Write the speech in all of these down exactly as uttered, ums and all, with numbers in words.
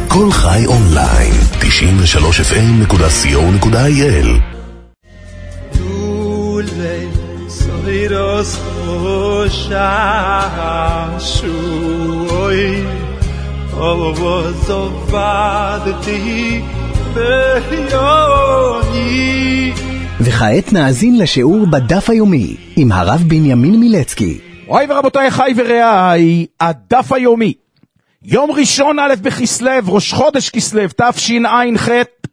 כל חי אונליין, תשעים ושלוש אף אם נקודה סי או נקודה איי אל. דולי סוירוס שוי אובו זובדתי ביוני. וכעת נאזין לשיעור בדף היומי עם הרב בנימין מילצקי. אוי ורבותיי, חי ורעי, הדף היומי, יום ראשון א' בכסלו, ראש חודש כסלו, תשע"ח,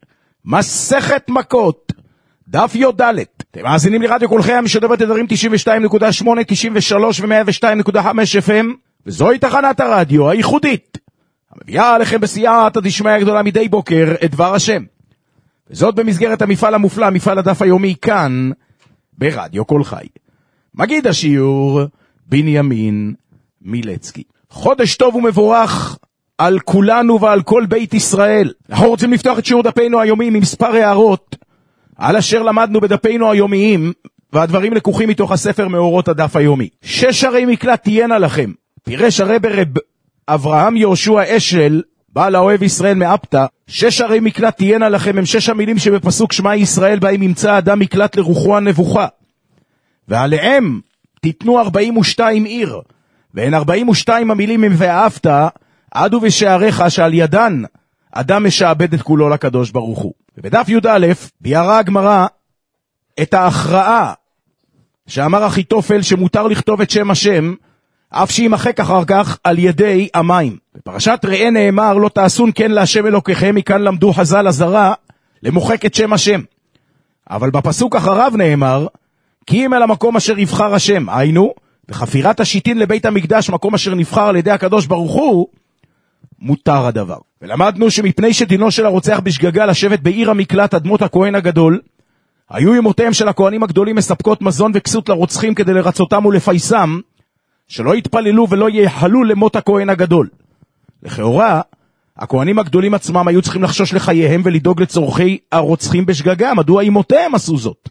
מסכת מכות, דף י"ד. אתם מאזינים לרדיו כל חי, המשדר בתדרים תשעים ושתיים נקודה שמונה, תשעים ושלוש ו-מאה ושתיים נקודה חמש אף אם, וזוהי תחנת הרדיו הייחודית המביאה עליכם בסייעתא דשמיא הגדולה מדי בוקר את דבר השם, וזאת במסגרת המפעל המופלא, מפעל הדף היומי, כאן ברדיו כל חי. מגיד השיעור בנימין מילצקי. חודש טוב ומבורך על כולנו ועל כל בית ישראל. אנחנו רוצים לפתוח את שיעור דפינו היומי ממספר הערות על אשר למדנו בדפינו היומיים, והדברים לקוחים מתוך הספר מאורות הדף היומי. שש ערי מקלט תהיינה לכם. פירש הרב רב אברהם יהושע אשל, בעל האוהב ישראל מאפתא, שש ערי מקלט תהיינה לכם הם שש המילים שבפסוק שמע ישראל בהם ימצא אדם מקלט לרוחו הנבוכה, ועליהם תיתנו ארבעים ושתיים עיר, והן ארבעים ושתיים המילים הם ואהבת עד ובשעריך, שעל ידן אדם משעבד את כולו לקדוש ברוך הוא. ובדף י"א ביארה הגמרא את ההכרעה שאמר אחיתופל שמותר לכתוב את שם השם אף שימחק אחר כך על ידי המים. בפרשת ראה נאמר לא תעשון כן להשם אלוקיכם, מכאן למדו חז"ל הזרה למוחק את שם השם. אבל בפסוק אחריו נאמר כי אם אל המקום אשר יבחר השם, היינו וחפירת השיטין לבית המקדש, מקום אשר נבחר על ידי הקדוש ברוך הוא, מותר הדבר. ולמדנו שמפני שדינו של הרוצח בשגגה לשבת בעיר המקלט אדמות הכהן הגדול, היו אמותיהם של הכהנים הגדולים מספקות מזון וכסות לרוצחים כדי לרצותם ולפייסם, שלא יתפללו ולא יחלו למות הכהן הגדול. לכאורה, הכהנים הגדולים עצמם היו צריכים לחשוש לחייהם ולדאוג לצורכי הרוצחים בשגגה. מדוע אמותיהם עשו זאת?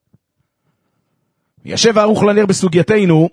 ישב הערוך לנר בסוגייתנו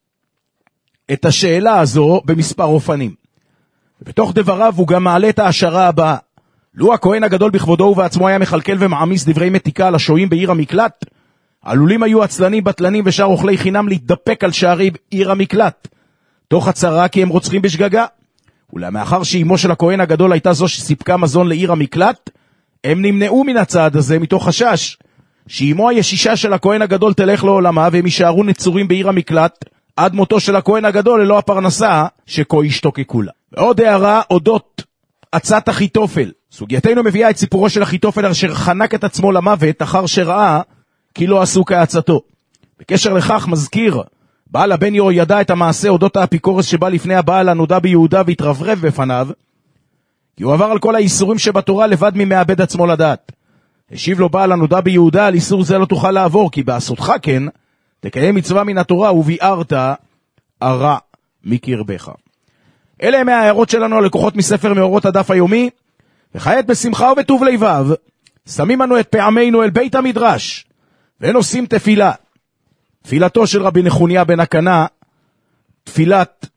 את השאלה הזו במספר אופנים. ובתוך דבריו הוא גם מעלה את ההשערה הבאה. לו הכהן הגדול בכבודו ובעצמו היה מחלקל ומעמיס דברי מתיקה על השוהים בעיר המקלט, עלולים היו עצלנים, בטלנים ושאר אוכלי חינם להתדפק על שערי עיר המקלט, תוך הצרה כי הם רוצחים בשגגה. ולמאחר שאימו של הכהן הגדול הייתה זו שסיפקה מזון לעיר המקלט, הם נמנעו מן הצעד הזה מתוך חשש שאימו הישישה של הכהן הגדול תלך לעולמה, והם יישארו נצורים בעיר המקלט עד מותו של הכהן הגדול ללא הפרנסה שכה ישתוקקו לה. ועוד הערה אודות עצת אחיתופל. סוגייתנו מביאה את סיפורו של אחיתופל אשר חנק את עצמו למוות אחר שראה כי לא עשו כעצתו. בקשר לכך מזכיר בעל הבן יהוידע את המעשה אודות האפיקורס שבא לפני הבעל הנודע ביהודה והתרברב בפניו, כי הוא עבר על כל האיסורים שבתורה לבד ממאבד עצמו לדעת. השיב לו בעל הנודע ביהודה, על איסור זה לא תוכל לעבור, כי בעשותך כן תקיים מצווה מן התורה וביארת הרע מקרבך. אלה הם ההערות שלנו על לקוחות מספר מאורות הדף היומי. וכעת בשמחה ובטוב לבב שמים לנו את פעמינו אל בית המדרש ונושאים תפילה. תפילתו של רבי נחוניה בן הקנה, תפילת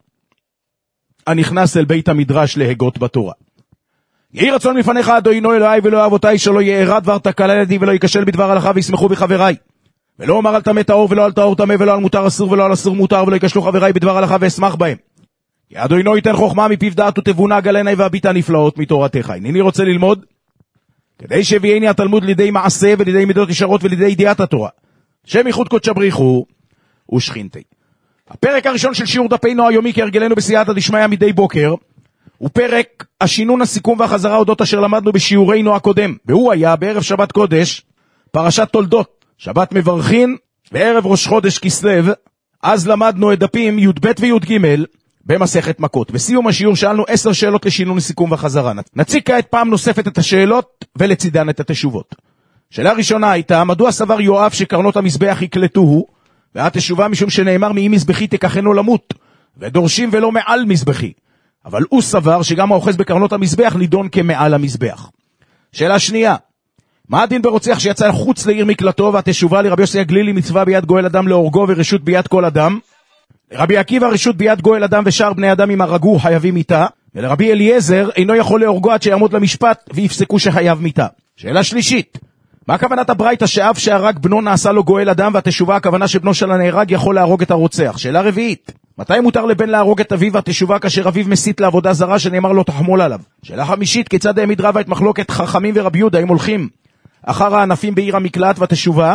הנכנס אל בית המדרש להגות בתורה. יהי רצון מפניך אדוני אלוהי ואלוהי אבותיי, שלא יארע דבר תקלה לידי ולא ייכשל בדבר הלכה, וישמחו בחבריי. ולא אומר על טמא טהור ולא על טהור טמא, ולא על מותר אסור ולא על אסור מותר, ולא ייכשלו חבריי בדבר הלכה ואשמח בהם. כי אדוני ייתן חוכמה מפיו דעת ותבונה גלני והביטה נפלאות מתורתך. הנני רוצה ללמוד כדי שהביאני התלמוד לידי מעשה ולידי מידות ישרות ולידי ידיעת התורה, שם ייחוד קודש בריחו ושכינתי. הפרק הראשון של שיעור דפינו היומי כהרגלנו בסייעתא דשמיא מדי בוקר הוא פרק השינון, הסיכום והחזרה אודות אשר למדנו בשיעורנו הקודם, והוא היה בערב שבת קודש פרשת תולדות, שבת מברכין בערב ראש חודש כסלו. אז למדנו את דפים י"ב וי"ג במסכת מכות. בסיום השיעור שאלנו עשר שאלות לשינון, הסיכום והחזרה. נציג כעת פעם נוספת את השאלות ולצידן את התשובות. שאלה ראשונה הייתה, מדוע סבר יואב שקרנות המזבח יקלטוהו, והתשובה משום שנאמר מאם מזבחי תקחנו למות, ודורשים ולא מעל מזבחי. אבל הוא סבר שגם האוחז בקרנות המזבח נידון כמעל המזבח. שאלה שנייה, מה הדין ברוצח שיצא חוץ לעיר מקלטו? והתשובה לרבי יוסי הגלילי, מצווה ביד גואל אדם להורגו ורשות ביד כל אדם. לרבי עקיבא רשות ביד גואל אדם ושאר בני אדם אם הרגו חייבים איתה. ולרבי אליעזר אינו יכול להורגו עד שיעמוד למשפט ויפסקו שחייב מיתה. שאלה שלישית, מה הכוונת הברייתא שאב שהרג בנו נעשה לו גואל אדם, והתשובה הכוונה שבנו של הנהרג יכול להרוג את הרוצח? שאלה רביעית, מתי מותר לבן להרוג את אביו, והתשובה כאשר אביו מסית לעבודה זרה שנאמר לו תחמול עליו? שאלה חמישית, כיצד העמיד רבא את מחלוקת חכמים ורבי יהודה, אם הולכים אחר הענפים בעיר המקלט? והתשובה,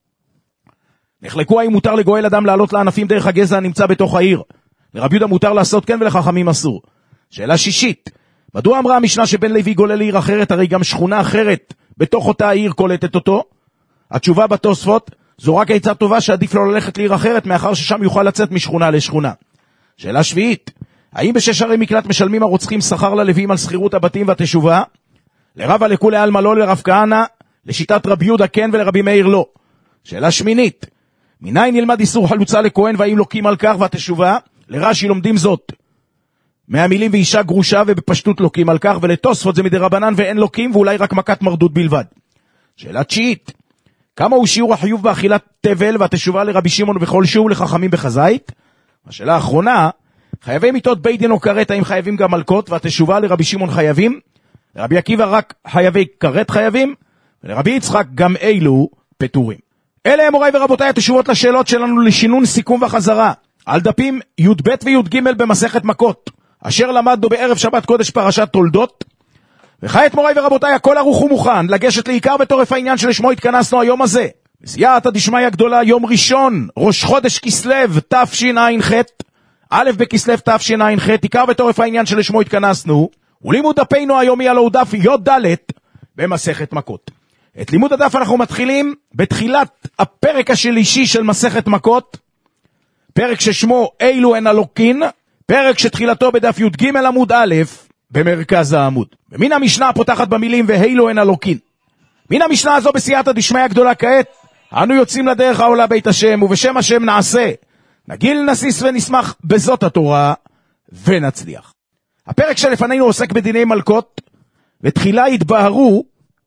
נחלקו האם מותר לגואל אדם לעלות לענפים דרך הגזע הנמצא בתוך העיר. לרבי יהודה מותר לעשות כן ולחכמים אסור. שאלה שישית, מדוע אמרה המשנה שבן לוי גולל לעיר אחרת, הרי גם שכונה אחרת בתוך אותה העיר קולטת אותו? התשובה בתוספות, זו רק עצה טובה שעדיף לא ללכת לעיר אחרת, מאחר ששם יוכל לצאת משכונה לשכונה. שאלה שביעית, האם בשש ערי מקלט משלמים הרוצחים שכר ללווים על שכירות הבתים? והתשובה, לרבא לכולי עלמא לא, לרב כהנא לשיטת רבי יהודה כן ולרבי מאיר לא. שאלה שמינית, מניין ילמד איסור חלוצה לכהן והאם לוקים על כך? והתשובה, לרש"י לומדים זאת מהמילים ואישה גרושה ובפשטות לוקים על כך, ולתוספות זה מדי רבנן ואין לוקים ואולי רק מכת מרדות בלבד. שאלה תשיעית, כמה הוא שיעור החיוב באכילת תבל? והתשובה, לרבי שמעון בכל שיעור, לחכמים בחזית. השאלה האחרונה, חייבים מיתות בית דין או כרת, האם חייבים גם מלכות? והתשובה, לרבי שמעון חייבים, לרבי עקיבא רק חייבי כרת חייבים, ולרבי יצחק גם אילו פטורים. אלה הם מוריי ורבותיי התשובות לשאלות שלנו לשינון סיכום וחזרה על דפים י' ב' וי' ג' במסכת מכות, אשר למדנו בערב שבת קודש פרשת תולדות. וכעת מוריי ורבותיי, הכל ערוך ומוכן לגשת לעיקר בתורף העניין שלשמו התכנסנו היום הזה. בסייעתא דשמיא הגדולה, יום ראשון, ראש חודש כסלו תשע"ח, א' בכסלו תשע"ח, עיקר בתורף העניין שלשמו התכנסנו, ולימוד דפינו היומי הלא הוא דף י"ד במסכת מכות. את לימוד הדף אנחנו מתחילים בתחילת הפרק השלישי של מסכת מכות, פרק ששמו אילו הן אלוקין, פרק שתחילתו בדף י"ג עמוד א' במרכז העמוד. ומן המשנה פותחת במילים ואילו הן אלוקין. מן המשנה הזו בסייעתא דשמיא הגדולה כעת אנו יוצאים לדרך העולה בית השם, ובשם השם נעשה, נגיל נסיס ונשמח בזאת התורה ונצליח. הפרק שלפנינו עוסק בדיני מלכות, ותחילה התבהרו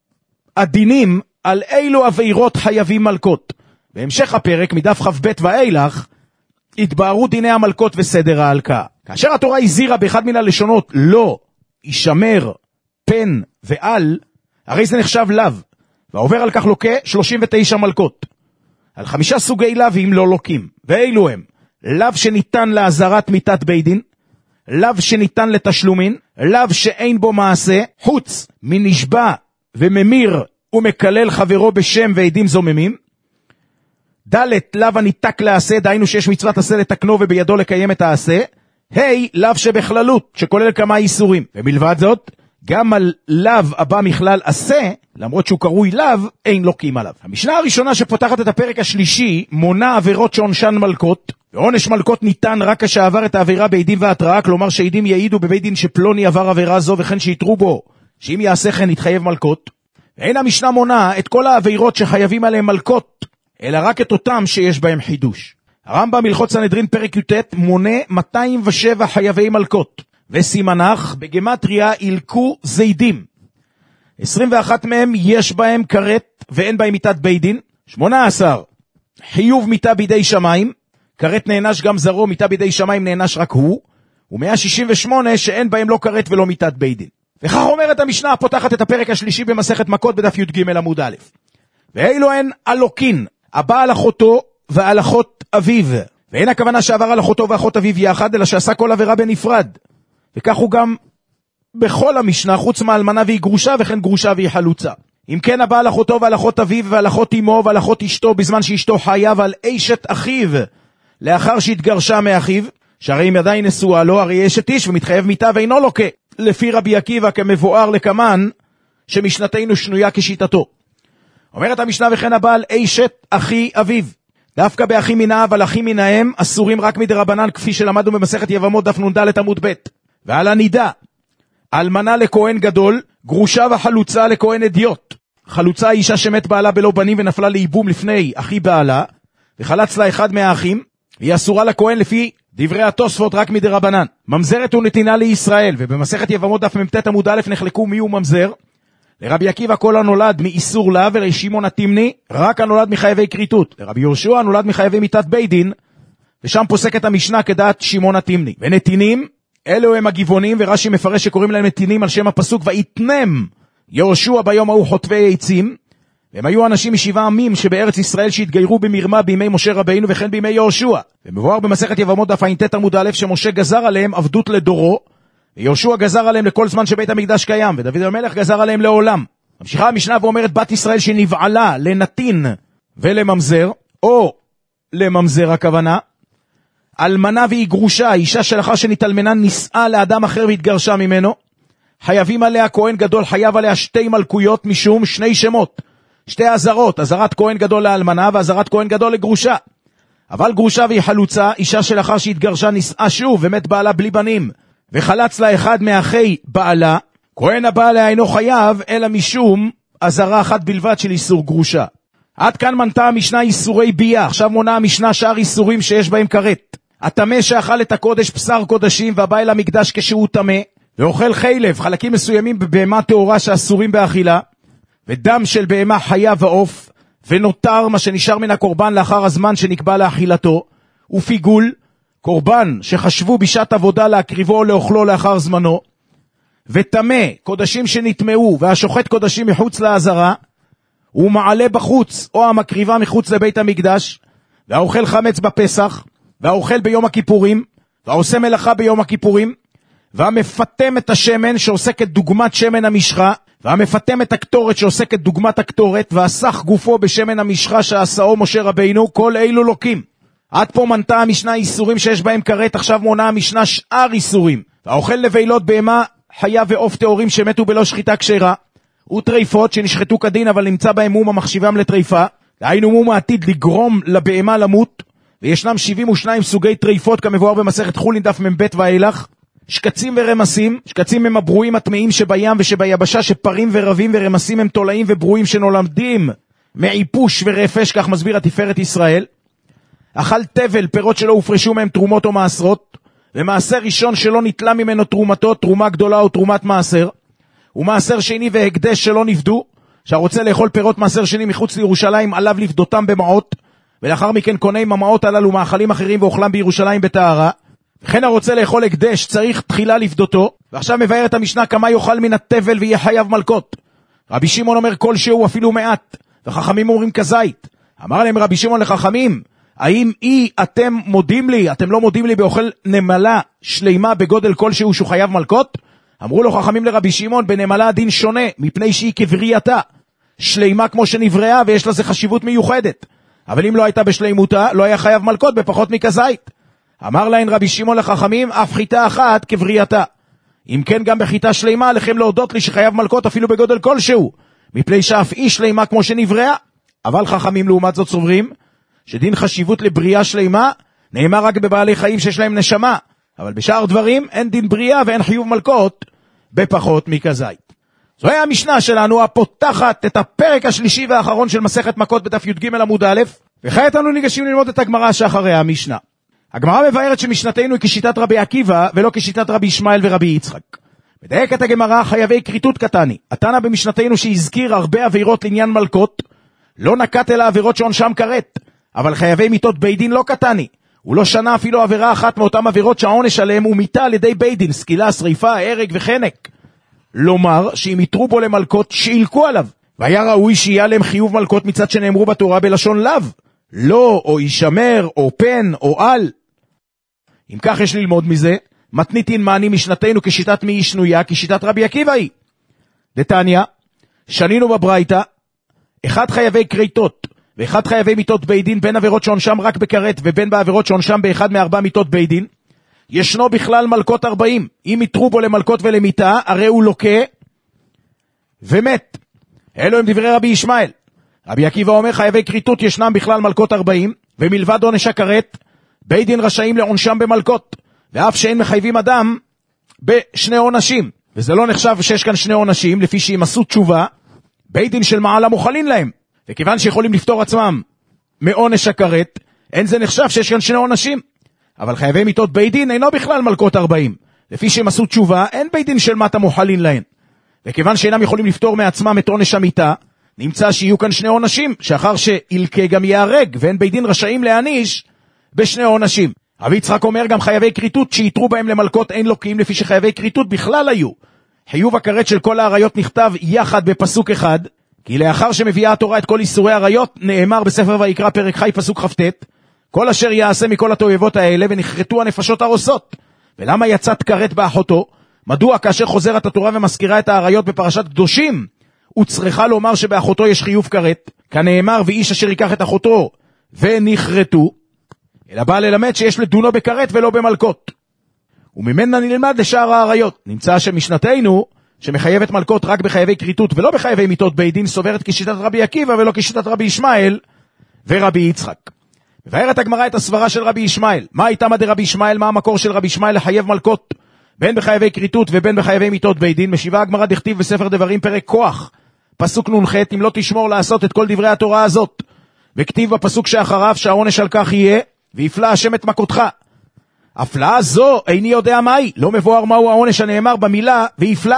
הדינים על אילו עבירות חייבים מלכות. בהמשך הפרק מדף כ"ב ואילך התבהרו דיני המלכות וסדר ההלקאה. כאשר התורה הזהירה באחד מן הלשונות לא ישמר פן ועל, הרי זה נחשב לאו, והעובר על כך לוקה שלושים ותשע מלכות. על חמישה סוגי לאווים לא לוקים, ואילו הם לאו שניתן להזרת מיתת בית דין, לאו שניתן לתשלומין, לאו שאין בו מעשה, חוץ מנשבע וממיר ומקלל חברו בשם ועדים זוממים, ד' לאו הניתק לעשה, דהיינו שיש מצוות עשה לתקנו ובידו לקיים את העשה, ה' לאו שבכללות שכולל כמה איסורים, ומלבד זאת גם על לאו הבא מכלל עשה, למרות שהוא קרוי לאו, אין לוקים עליו. המשנה הראשונה שפותחת את הפרק השלישי מונה עבירות שעונשן מלכות, ועונש מלכות ניתן רק כשעבר את העבירה בעדים והתראה, כלומר שעדים יעידו בבית דין שפלוני עבר עבירה זו, וכן שיתרו בו שאם יעשה כן יתחייב מלכות. ואין המשנה מונה את כל העבירות שחייבים עליהם מלכות, אלא רק את אותם שיש בהם חידוש. הרמב"ם הלכות סנהדרין פרק י"ט מונה מאתיים ושבע חייבי מלכות, וסימנך בגמטריה ילקו זידים. עשרים ואחת מהם יש בהם כרת ואין בהם מיתת בית דין, שמונה עשר חיוב מיתה בידי שמיים, כרת נענש גם זרו, מיתה בידי שמיים נענש רק הוא, ו-מאה שישים ושמונה שאין בהם לא כרת ולא מיתת בית דין. וכך אומרת המשנה הפותחת את הפרק השלישי במסכת מכות בדף י"ג עמוד א'. ואילו הן אלוקין, הבא על אחותו ועל אחות אביו, ואין הכוונה שעבר על אחותו ואחות אביו יחד, אלא שעשה כל עבירה בנפרד. וכך הוא גם בכל המשנה, חוץ מאלמנה והיא גרושה, וכן גרושה והיא חלוצה. אם כן, הבא על אחותו ועל אחות אביו ועל אחות אמו ועל אחות אשתו בזמן שאשתו חיה, ועל אשת אחיו לאחר שהתגרשה מאחיו, שהרי אם עדיין נשואה לו, הרי אשת איש ומתחייב מיתה ואינו לוקה, לפי רבי עקיבא כמבואר לקמן שמשנתנו שנויה כשיטתו. אומרת המשנה, וכן הבעל אשת אחי אביו, דווקא באחים מן האב על אחים מן האם אסורים רק מדרבנן, כפי שלמדנו במסכת יבמות דף נ"ד עמוד ב'. ועל הנידה, אלמנה לכהן גדול, גרושה וחלוצה לכהן אדיוט. חלוצה אישה שמת בעלה בלא בנים ונפלה לאיבום לפני אחי בעלה, וחלץ לה אחד מהאחים, היא אסורה לכהן לפי דברי התוספות רק מדרבנן. ממזרת ונתינה לישראל, ובמסכת יבמות דף מ"ט עמוד א' נחלקו מי הוא ממזר. לרבי עקיבא כל הנולד מאיסור לאו, ולשמעון התימני רק הנולד מחייבי כריתות. לרבי יהושע הנולד מחייבי מיתת בית דין, ושם פוסקת המשנה כדעת שמעון התימני. ונתינים אלו הם הגבעונים, ורש"י מפרש שקוראים להם נתינים על שם הפסוק, ויתנם יהושע ביום ההוא חוטבי עצים, והם היו אנשים משבעה עמים שבארץ ישראל שהתגיירו במרמה בימי משה רבינו וכן בימי יהושע. ומבואר במסכת יבמות דף ע"ט עמוד א' שמשה גזר עליהם עבדות לדורו, ויהושע גזר עליהם לכל זמן שבית המקדש קיים, ודוד המלך גזר עליהם לעולם. ממשיכה המשנה ואומרת, בת ישראל שנבעלה לנתין ולממזר, או לממזר הכוונה, אלמנה והיא גרושה, אישה שלאחר שנתאלמנה נישאה לאדם אחר והתגרשה ממנו, חייבים עליה כהן גדול, חייב עליה שתי מלכויות משום שני שמות, שתי עזרות, עזרת כהן גדול לאלמנה ועזרת כהן גדול לגרושה. אבל גרושה והיא חלוצה, אישה שלאחר שהתגרשה נישאה שוב ומת בעלה בלי בנים, וחלץ לה אחד מאחי בעלה, כהן הבא עליה אינו חייב, אלא משום עזרה אחת בלבד של איסור גרושה. עד כאן מנתה המשנה איסורי בייה, עכשיו מונה המשנה שאר איסורים שיש בהם כרת. התמה שאכל את הקודש בשר קודשים והבא אל המקדש כשהוא תמה, ואוכל חילב, חלקים מסוימים בבהמה טהורה שאסורים באכילה, ודם של בהמה חיה ועוף, ונותר מה שנשאר מן הקורבן לאחר הזמן שנקבע לאכילתו, ופיגול, קורבן שחשבו בשעת עבודה להקריבו או לאוכלו לאחר זמנו, ותמה, קודשים שנטמעו, והשוחט קודשים מחוץ לעזרה, הוא מעלה בחוץ, או המקריבה מחוץ לבית המקדש, והאוכל חמץ בפסח, והאוכל ביום הכיפורים, והעושה מלאכה ביום הכיפורים, והמפתם את השמן שעוסקת דוגמת שמן המשחה, והמפתם את הקטורת שעוסקת דוגמת הקטורת, והסך גופו בשמן המשחה שעשאו משה רבינו, כל אילו לוקים. עד פה מנתה המשנה איסורים שיש בהם כרת, עכשיו מונה המשנה שאר איסורים. והאוכל לבילות בהמה חיה ועוף טהורים שמתו בלא שחיטה כשרה, וטריפות שנשחטו כדין אבל נמצא בהם מום המחשיבם לטריפה, והיינו מום העתיד לגרום לבהמה למות, וישנם שבעים ושניים סוגי טריפות כמבואר במסכת חולין דף מ"ב ואילך, שקצים ורמסים, שקצים הם הברואים הטמאים שבים ושביבשה, שפרים ורבים ורמסים הם תולעים וברואים שנולדים מעיפוש ורפש, כך מסביר התפארת ישראל. אכל תבל, פירות שלא הופרשו מהם תרומות או מעשרות, ומעשר ראשון שלא נטלה ממנו תרומתו, תרומה גדולה או תרומת מעשר, ומעשר שני והקדש שלא נפדו, שהרוצה לאכול פירות מעשר שני מחוץ לירושלים עליו לפדותם במעות, ולאחר מכן קונה עם המעות הללו מאכלים אחרים ואוכלם בירושלים בטהרה. וכן הרוצה לאכול הקדש צריך תחילה לפדותו. ועכשיו מבאר את המשנה כמה יאכל מן התבל ויהיה חייב מלקות. רבי שמעון אומר כל שהוא אפילו מעט, וחכמים אומרים כזית. אמר להם רבי שמעון לחכמים, האם אי אתם מודים לי, אתם לא מודים לי באוכל נמלה שלימה בגודל כלשהו שהוא חייב מלקות? אמרו לו חכמים לרבי שמעון, בנמלה הדין שונה, מפני שהיא כברייתה, שלימה כמו שנבראה ויש לזה חשיבות מיוחדת. אבל אם לא הייתה בשלימותה, לא היה חייב מלקות בפחות מכזית. אמר להן רבי שמעון לחכמים, אף חיטה אחת כברייתה. אם כן גם בחיטה שלימה, לכם להודות לי שחייב מלקות אפילו בגודל כלשהו, מפני שאף היא שלימה כמו שנבראה. אבל חכמים לעומת זאת סוברים, שדין חשיבות לבריאה שלימה, נאמר רק בבעלי חיים שיש להם נשמה, אבל בשאר דברים אין דין בריאה ואין חיוב מלקות בפחות מכזית. זוהי המשנה שלנו הפותחת את הפרק השלישי והאחרון של מסכת מכות בדף י"ג עמוד א', וכעת אנו ניגשים ללמוד את הגמרא שאחריה המשנה. הגמרא מבארת שמשנתנו היא כשיטת רבי עקיבא ולא כשיטת רבי ישמעאל ורבי יצחק. מדייקת הגמרא חייבי כריתות קטני. התנא במשנתנו שהזכיר הרבה עבירות לעניין מלקות, לא נקט אלא עבירות שעונשם כרת, אבל חייבי מיתות בית דין לא קטני. הוא לא שנה אפילו עבירה אחת מאותם עבירות שהעונש עליהם הוא מיתה על ידי בית דין, סקילה, שריפה, הרג וחנק. לומר שאם יתרו בו למלקות שילקו עליו, והיה ראוי שיהיה להם חיוב מלקות מצד שנאמרו בתורה בלשון לאו, לא או ישמר או פן או על. אם כך יש ללמוד מזה, מתניתין מעני משנתנו כשיטת מי שנויה, כשיטת רבי עקיבא היא. דתניא, שנינו בברייתא, אחד חייבי כריתות, ואחד חייבי מיתות בית דין, בין עבירות שעונשם רק בכרת, ובין בעבירות שעונשם באחד מארבע מיתות בית דין, ישנו בכלל מלקות ארבעים. אם יתרו בו למלקות ולמיתה, הרי הוא לוקה ומת. אלו הם דברי רבי ישמעאל. רבי עקיבא אומר חייבי כריתות ישנם בכלל מלקות ארבעים, ומלבד עונש הכרת, בית דין רשאים לעונשם במלקות, ואף שאין מחייבים אדם בשני עונשים. וזה לא נחשב שיש כאן שני עונשים, לפי שאם עשו תשובה, בית דין של מעלה מוכלים להם. וכיוון שיכולים לפתור עצמם מעונש הכרת, אין זה נחשב שיש כאן שני עונשים. אבל חייבי מיתות בית דין אינו בכלל מלקות ארבעים. לפי שהם עשו תשובה, אין בית דין של מטה מוחלין להן. וכיוון שאינם יכולים לפתור מעצמם את עונש המיתה, נמצא שיהיו כאן שני עונשים, שאחר שילקה גם יהרג, ואין בית דין רשאים להעניש בשני עונשים. רבי יצחק אומר גם חייבי כריתות שיתרו בהם למלכות אין לוקים, לפי שחייבי כריתות בכלל היו. חיוב הכרת של כל העריות נכתב יחד בפסוק אחד, כי לאחר שמביאה התורה את כל איסורי עריות, נאמר בספר ויקרא פרק חי פסוק חפטט, כל אשר יעשה מכל התועבות האלה ונחרטו הנפשות הרוסות. ולמה יצאת כרת באחותו? מדוע כאשר חוזרת התורה ומזכירה את העריות בפרשת קדושים, וצריכה לומר שבאחותו יש חיוב כרת, כנאמר ואיש אשר ייקח את אחותו ונחרטו, אלא בא ללמד שיש לדונו בכרת ולא במלכות. וממנה נלמד לשאר העריות. נמצא שמשנתנו, שמחייבת מלכות רק בחייבי כריתות ולא בחייבי מיתות בית דין, סוברת כשיטת רבי עקיבא ולא כשיטת רבי ישמעאל ורבי יצחק. מבארת הגמרא את הסברה של רבי ישמעאל. מה הייתה מדי רבי ישמעאל? מה המקור של רבי ישמעאל לחייב מלכות בין בחייבי כריתות ובין בחייבי מיתות בית דין? משיבה הגמרא דכתיב בספר דברים פרק כוח פסוק נ"ח, אם לא תשמור לעשות את כל דברי התורה הזאת, וכתיב בפסוק שאחריו שהעונש על כך יהיה ויפלא השם את מכותך. הפלאה זו איני יודע מהי, לא מבואר מהו העונש הנאמר במילה ויפלא.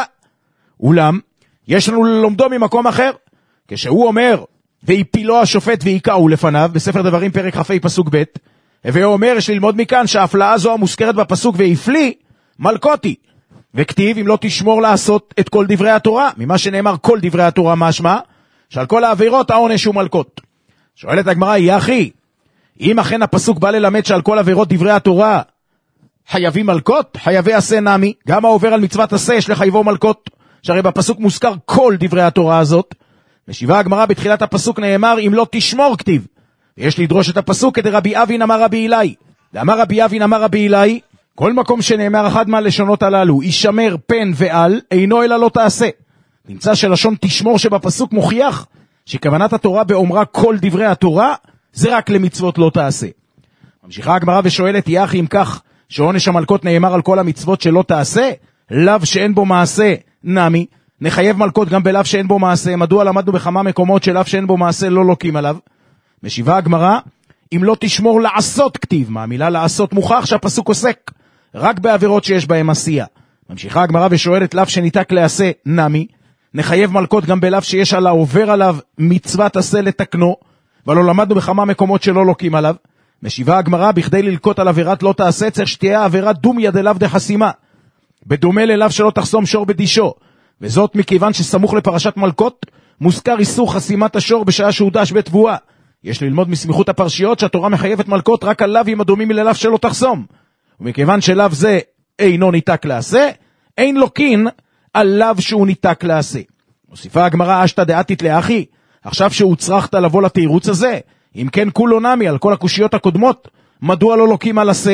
אולם יש לנו ללומדו ממקום אחר, כשהוא אומר ויפילו השופט ויקעו לפניו בספר דברים פרק כ"ה פסוק ב', והוא אומר יש ללמוד מכאן שההפלאה זו המוזכרת בפסוק ויפלי מלכותי, וכתיב אם לא תשמור לעשות את כל דברי התורה, ממה שנאמר כל דברי התורה משמע שעל כל העבירות העונש הוא מלכות. שואלת הגמרא, יחי, אם אכן הפסוק בא ללמד שעל כל עבירות דברי התורה חייבים מלכות, חייבי עשה נמי, גם העובר על מצוות עשה יש לחייבו מלכות, שהרי בפסוק מוזכר כל דברי התורה הזאת. משיבה הגמרא בתחילת הפסוק נאמר אם לא תשמור כתיב, ויש לדרוש את הפסוק כדי רבי אבין אמר רבי אילאי. ואמר רבי אבין אמר רבי אילאי, כל מקום שנאמר אחד מהלשונות הללו ישמר פן ועל, אינו אלא לא תעשה. נמצא שלשון תשמור שבפסוק מוכיח שכוונת התורה באומרה כל דברי התורה זה רק למצוות לא תעשה. ממשיכה הגמרא ושואלת, יחי אם כך שעונש המלכות נאמר על כל המצוות שלא תעשה, לאו שאין בו מעשה נמי, נחייב מלכות גם בלאו שאין בו מעשה. מדוע למדנו בכמה מקומות שלאו שאין בו מעשה לא לוקים עליו? משיבה הגמרא, אם לא תשמור לעשות כתיב, מה המילה לעשות? מוכח שהפסוק עוסק רק בעבירות שיש בהם עשייה. ממשיכה הגמרא ושואלת, לאו שניתק לעשה נמי, נחייב מלכות גם בלאו שיש על העובר עליו מצוות עשה לתקנו, ולא למדנו בכמה מקומות שלא לוקים עליו. משיבה הגמרא, בכדי ללקוט על עבירת לא תעשה צריך שתהיה עבירת דומיה דלאו דחסימה, בדומה ללאו שלא תחסום שור בדישו, וזאת מכיוון שסמוך לפרשת מלכות מוזכר איסור חסימת השור בשעה שהוא דש בתבואה. יש ללמוד מסמיכות הפרשיות שהתורה מחייבת מלכות רק על לאווים הדומים ללאו שלא תחסום, ומכיוון שלאו זה אינו ניתק לעשה, אין לוקין על לאו שהוא ניתק לעשה. מוסיפה הגמרא, אשתא דעתית לאחי, עכשיו שהוצרכת לבוא לתירוץ הזה, אם כן כולו נמי על כל הקושיות הקודמות, מדוע לא לוקים על עשה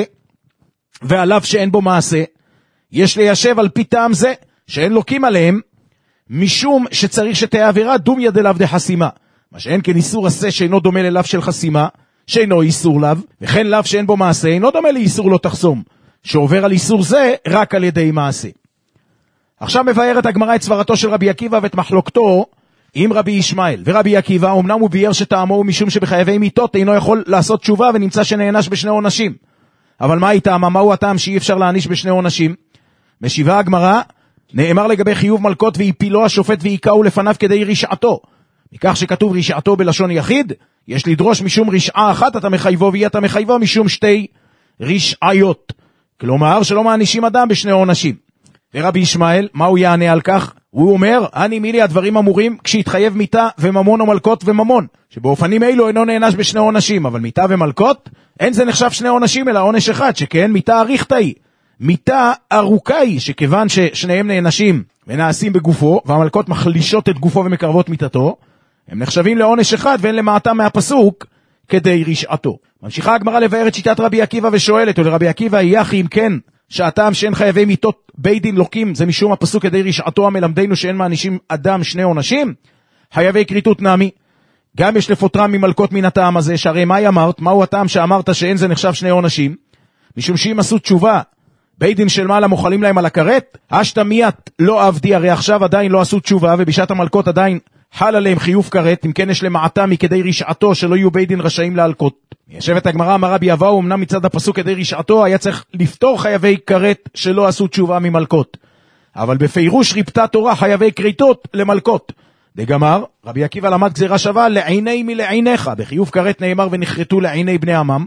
ועליו שאין בו מעשה? יש ליישב על פי טעם זה שאין לוקים עליהם, משום שצריך שתהיה עבירה דומיה דלאו דחסימה, מה שאין כן איסור עשה שאינו דומה ללאו של חסימה, שאינו איסור לאו, וכן לאו שאין בו מעשה אינו דומה לאיסור לא תחסום, שעובר על איסור זה רק על ידי מעשה. עכשיו מבארת הגמרא את סברתו של רבי עקיבא ואת מחלוקתו עם רבי ישמעאל. ורבי עקיבא אמנם הוא ביאר שטעמו משום שבחייבי מיתות אינו יכול לעשות תשובה ונמצא שנענש בשני עונשים, אבל מה איתם? מהו הטעם שאי אפשר להעניש בשני עונשים? משיבה הגמרא, נאמר לגבי חיוב מלכות ויפילו השופט ויקעו לפניו כדי רשעתו, מכך שכתוב רשעתו בלשון יחיד, יש לדרוש משום רשעה אחת אתה מחייבו ואי אתה מחייבו משום שתי רשעיות, כלומר שלא מענישים אדם בשני עונשים. ורבי ישמעאל, מה הוא יענה על כך? הוא אומר, אני מילי הדברים אמורים כשהתחייב מיתה וממון או מלכות וממון, שבאופנים אילו אינו נענש בשני עונשים, אבל מיתה ומלכות אין זה נחשב שני עונשים אלא עונש אחד, שכן מיתה אריכתא היא, מיתה ארוכה היא, שכיוון ששניהם נענשים ונעשים בגופו והמלכות מחלישות את גופו ומקרבות מיתתו, הם נחשבים לעונש אחד ואין למעטם מהפסוק כדי רשעתו. ממשיכה הגמרא לבאר את שיטת רבי עקיבא ושואלת, ולרבי עקיבא יחי אם כן שהטעם שאין חייבי מיתות בית דין לוקים זה משום הפסוק כדי רשעתו המלמדנו שאין מענישים אדם שני עונשים, חייבי כריתות נמי, גם יש לפוטרם ממלכות מן הטעם הזה, שהרי מה אמרת? מהו הטעם שאמרת שאין זה נחשב שני עונשים? משום שאם עשו תשובה בית דין של מעלה מוכלים להם על הכרת, אשתא מיית לא עבדי, הרי עכשיו עדיין לא עשו תשובה ובשעת המלכות עדיין חל עליהם חיוב כרת, אם כן יש למעטה מכדי רשעתו שלא יהיו בית דין רשאים להלקות. ישבת הגמרא, אמר רבי אבאו, אמנם מצד הפסוק כדי רשעתו היה צריך לפתור חייבי כרת שלא עשו תשובה ממלכות, אבל בפירוש ריפתה תורה חייבי כריתות למלכות. דגמר, רבי עקיבא למד גזירה שווה לעיני מלעיניך, בחיוב כרת נאמר ונחרטו לעיני בני עמם,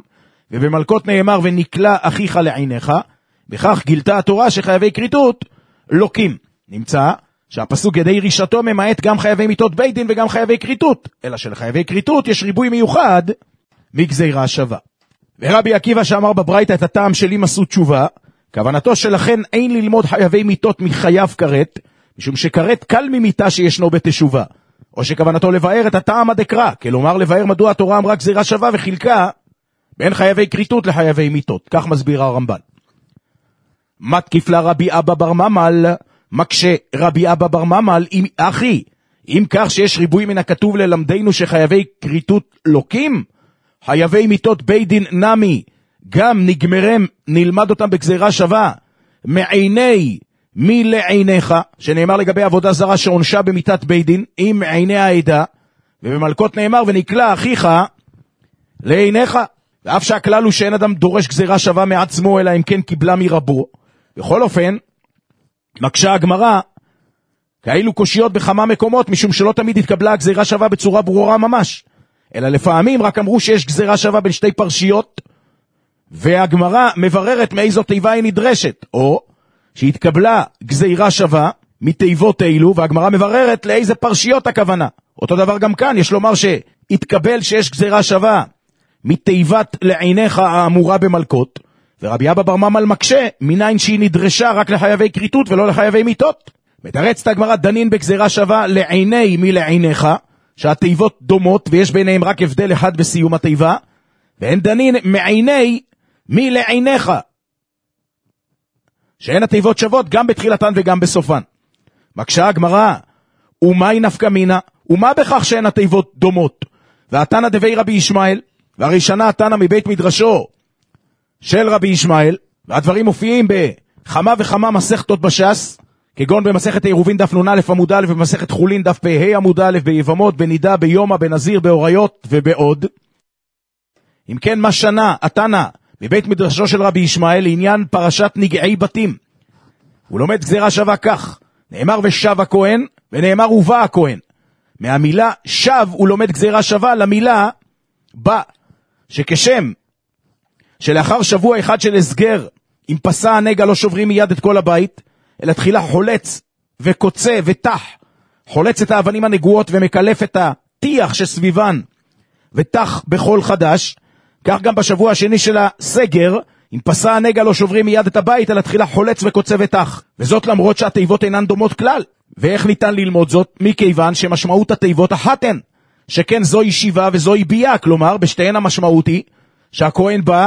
ובמלכות נאמר ונקלה אחיך לעיניך, בכך גילתה התורה שחייבי כריתות לוקים. נמצא שהפסוק ידי רישתו ממעט גם חייבי מיתות בית דין וגם חייבי כריתות, אלא שלחייבי כריתות יש ריבוי מיוחד מגזירה שווה. ורבי עקיבא שאמר בברייתא את הטעם של אם עשו תשובה, כוונתו שלכן אין ללמוד חייבי מיתות מחייב כרת, משום שכרת קל ממיתה שישנו בתשובה, או שכוונתו לבאר את הטעם הדקרא, כלומר לבאר מדוע התורה אמרה גזירה שווה וחילקה בין חייבי כריתות לחייבי מיתות. כך מסביר הרמב"ן. מתקיף לה רבי אבא בר ממל, מקשה רבי אבא בר ממל, אם אחי, אם כך שיש ריבוי מן הכתוב ללמדנו שחייבי כריתות לוקים, חייבי מיתות בית דין נמי, גם נגמרם נלמד אותם בגזירה שווה, מעיני מי לעיניך, שנאמר לגבי עבודה זרה שעונשה במיתת בית דין, עם עיני העדה, ובמלכות נאמר ונקלה אחיך לעיניך, ואף שהכלל הוא שאין אדם דורש גזירה שווה מעצמו, אלא אם כן קיבלה מרבו. בכל אופן, מקשה הגמרא, כאלו קושיות בכמה מקומות, משום שלא תמיד התקבלה גזירה שווה בצורה ברורה ממש, אלא לפעמים רק אמרו שיש גזירה שווה בין שתי פרשיות, והגמרא מבררת מאיזו תיבה היא נדרשת, או שהתקבלה גזירה שווה מתיבות אילו, והגמרא מבררת לאיזה פרשיות הכוונה. אותו דבר גם כאן, יש לומר שהתקבל שיש גזירה שווה מתיבת לעיניך האמורה במלכות, ורבי אבא בר ממל מקשה, מניין שהיא נדרשה רק לחייבי כריתות ולא לחייבי מיתות. מתרצת הגמרא דנין בגזירה שווה לעיני מי לעיניך, שהתיבות דומות ויש ביניהם רק הבדל אחד בסיום התיבה, ואין דנין מעיני מי לעיניך, שאין התיבות שוות גם בתחילתן וגם בסופן. מקשה הגמרא, ומאי נפקא מינה, ומה בכך שאין התיבות דומות? והתנא דבי רבי ישמעאל, והראשונה התנא מבית מדרשו של רבי ישמעאל, והדברים מופיעים בכמה וכמה מסכתות בש"ס, כגון במסכת עירובין דף נ"א עמוד א', במסכת חולין דף פ"ה עמוד א', ביבמות, בנידה, ביומא, בנזיר, באוריות ובעוד. אם כן, מה שנה התנא מבית מדרשו של רבי ישמעאל לעניין פרשת נגעי בתים? הוא לומד גזירה שווה כך, נאמר ושב הכהן ונאמר ובא הכהן. מהמילה שב הוא לומד גזירה שווה למילה בא, שכשם שלאחר שבוע אחד של הסגר אם פסע הנגע לא שוברים מיד את כל הבית, אלא תחילה חולץ וקוצה ותח, חולץ את האבנים הנגועות ומקלף את הטיח שסביבן ותח בכל חדש. כך גם בשבוע השני של הסגר, אם פסע הנגע לא שוברים מיד את הבית, אלא תחילה חולץ וקוצה ותח, וזאת למרות שהתיבות אינן דומות כלל. ואיך ניתן ללמוד זאת? מכיוון שמשמעות התיבות אחת הן, שכן זוהי שיבה וזוהי בייה, כלומר בשתיהן המשמעות היא שהכהן בא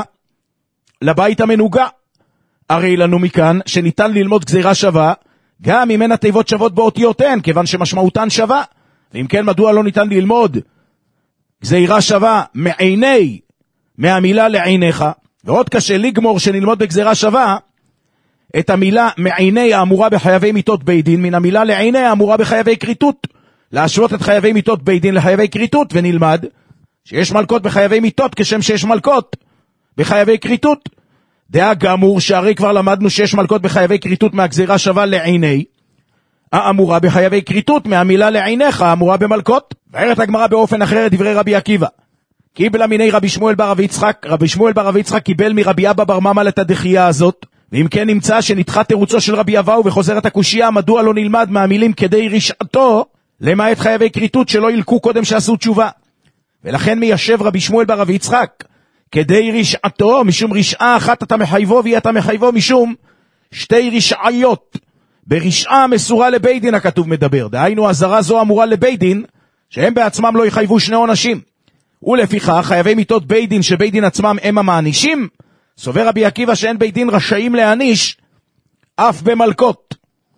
לבית המנוגע. הרי לנו מכאן שניתן ללמוד גזירה שווה גם אם אין התיבות שוות באותיותיהן, כיוון שמשמעותן שווה. ואם כן, מדוע לא ניתן ללמוד גזירה שווה מעיני מהמילה לעיניך? ועוד קשה לגמור שנלמוד בגזירה שווה את המילה מעיני האמורה בחייבי מיתות בית דין מן המילה לעיני האמורה בחייבי כריתות, להשוות את חייבי מיתות בית דין לחייבי כריתות, ונלמד שיש מלכות בחייבי מיתות כשם שיש מלכות בחייבי כריתות. דעה גמור שהרי כבר למדנו שיש מלכות בחייבי כריתות מהגזירה שווה לעיני האמורה בחייבי כריתות מהמילה לעיניך האמורה במלכות. וערת הגמרא באופן אחר את דברי רבי עקיבא, קיבל מיני רבי שמואל בר רבי יצחק. רבי שמואל בר רבי יצחק קיבל מרבי אבא בר ממל את הדחייה הזאת, ואם כן נמצא שנדחה תירוצו של רבי אבאו וחוזרת הקושיה מדוע לא נלמד מהמילים כדי רשעתו למעט חייבי כריתות שלא ילקו קודם שעשו תשובה. ולכן מיישב רבי שמואל בר רבי יצחק כדי רשעתו, משום רשעה אחת אתה מחייבו והיא אתה מחייבו משום שתי רשעיות. ברשעה מסורה לבית דין הכתוב מדבר, דהיינו הזרה זו אמורה לבית דין שהם בעצמם לא יחייבו שני עונשים, ולפיכך חייבי מיתות בית דין שבית דין עצמם הם המענישים. סובר רבי עקיבא שאין בית דין רשאים להעניש אף במלכות,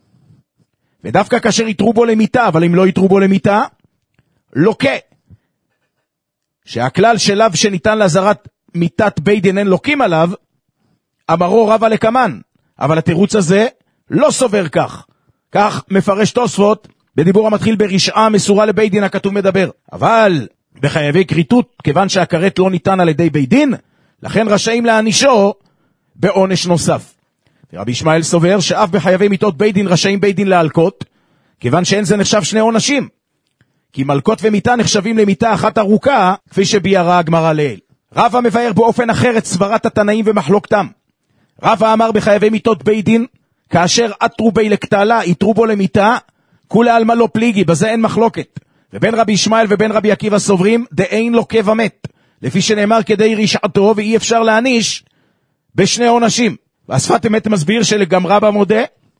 ודווקא כאשר יתרו בו למיתה, אבל אם לא יתרו בו למיתה לוקה, שהכלל שלב שניתן להזרת מיתת בית דין אין לוקים עליו, אמרו רבא לקמן, אבל התירוץ הזה לא סובר כך. כך מפרש תוספות בדיבור המתחיל ברשעה מסורה לבית דין הכתוב מדבר. אבל בחייבי כריתות, כיוון שהכרת לא ניתן על ידי בית דין, לכן רשאים להענישו בעונש נוסף. רבי ישמעאל סובר שאף בחייבי מיתות בית דין רשאים בית דין להלקות, כיוון שאין זה נחשב שני עונשים, כי מלקות ומיתה נחשבים למיתה אחת ארוכה, כפי שביארה הגמרא לעיל. רבא מבאר באופן אחר את סברת התנאים ומחלוקתם. רבא אמר בחייבי מיתות בית דין, כאשר אתרו בי לקטלה, יתרו בו למיתה, כולה עלמא לא פליגי, בזה אין מחלוקת. ובין רבי ישמעאל ובין רבי עקיבא סוברים, דאין לו קבע מת, לפי שנאמר כדי רשעתו, ואי אפשר להעניש בשני עונשים. והשפת אמת מסביר שגם רבא מודה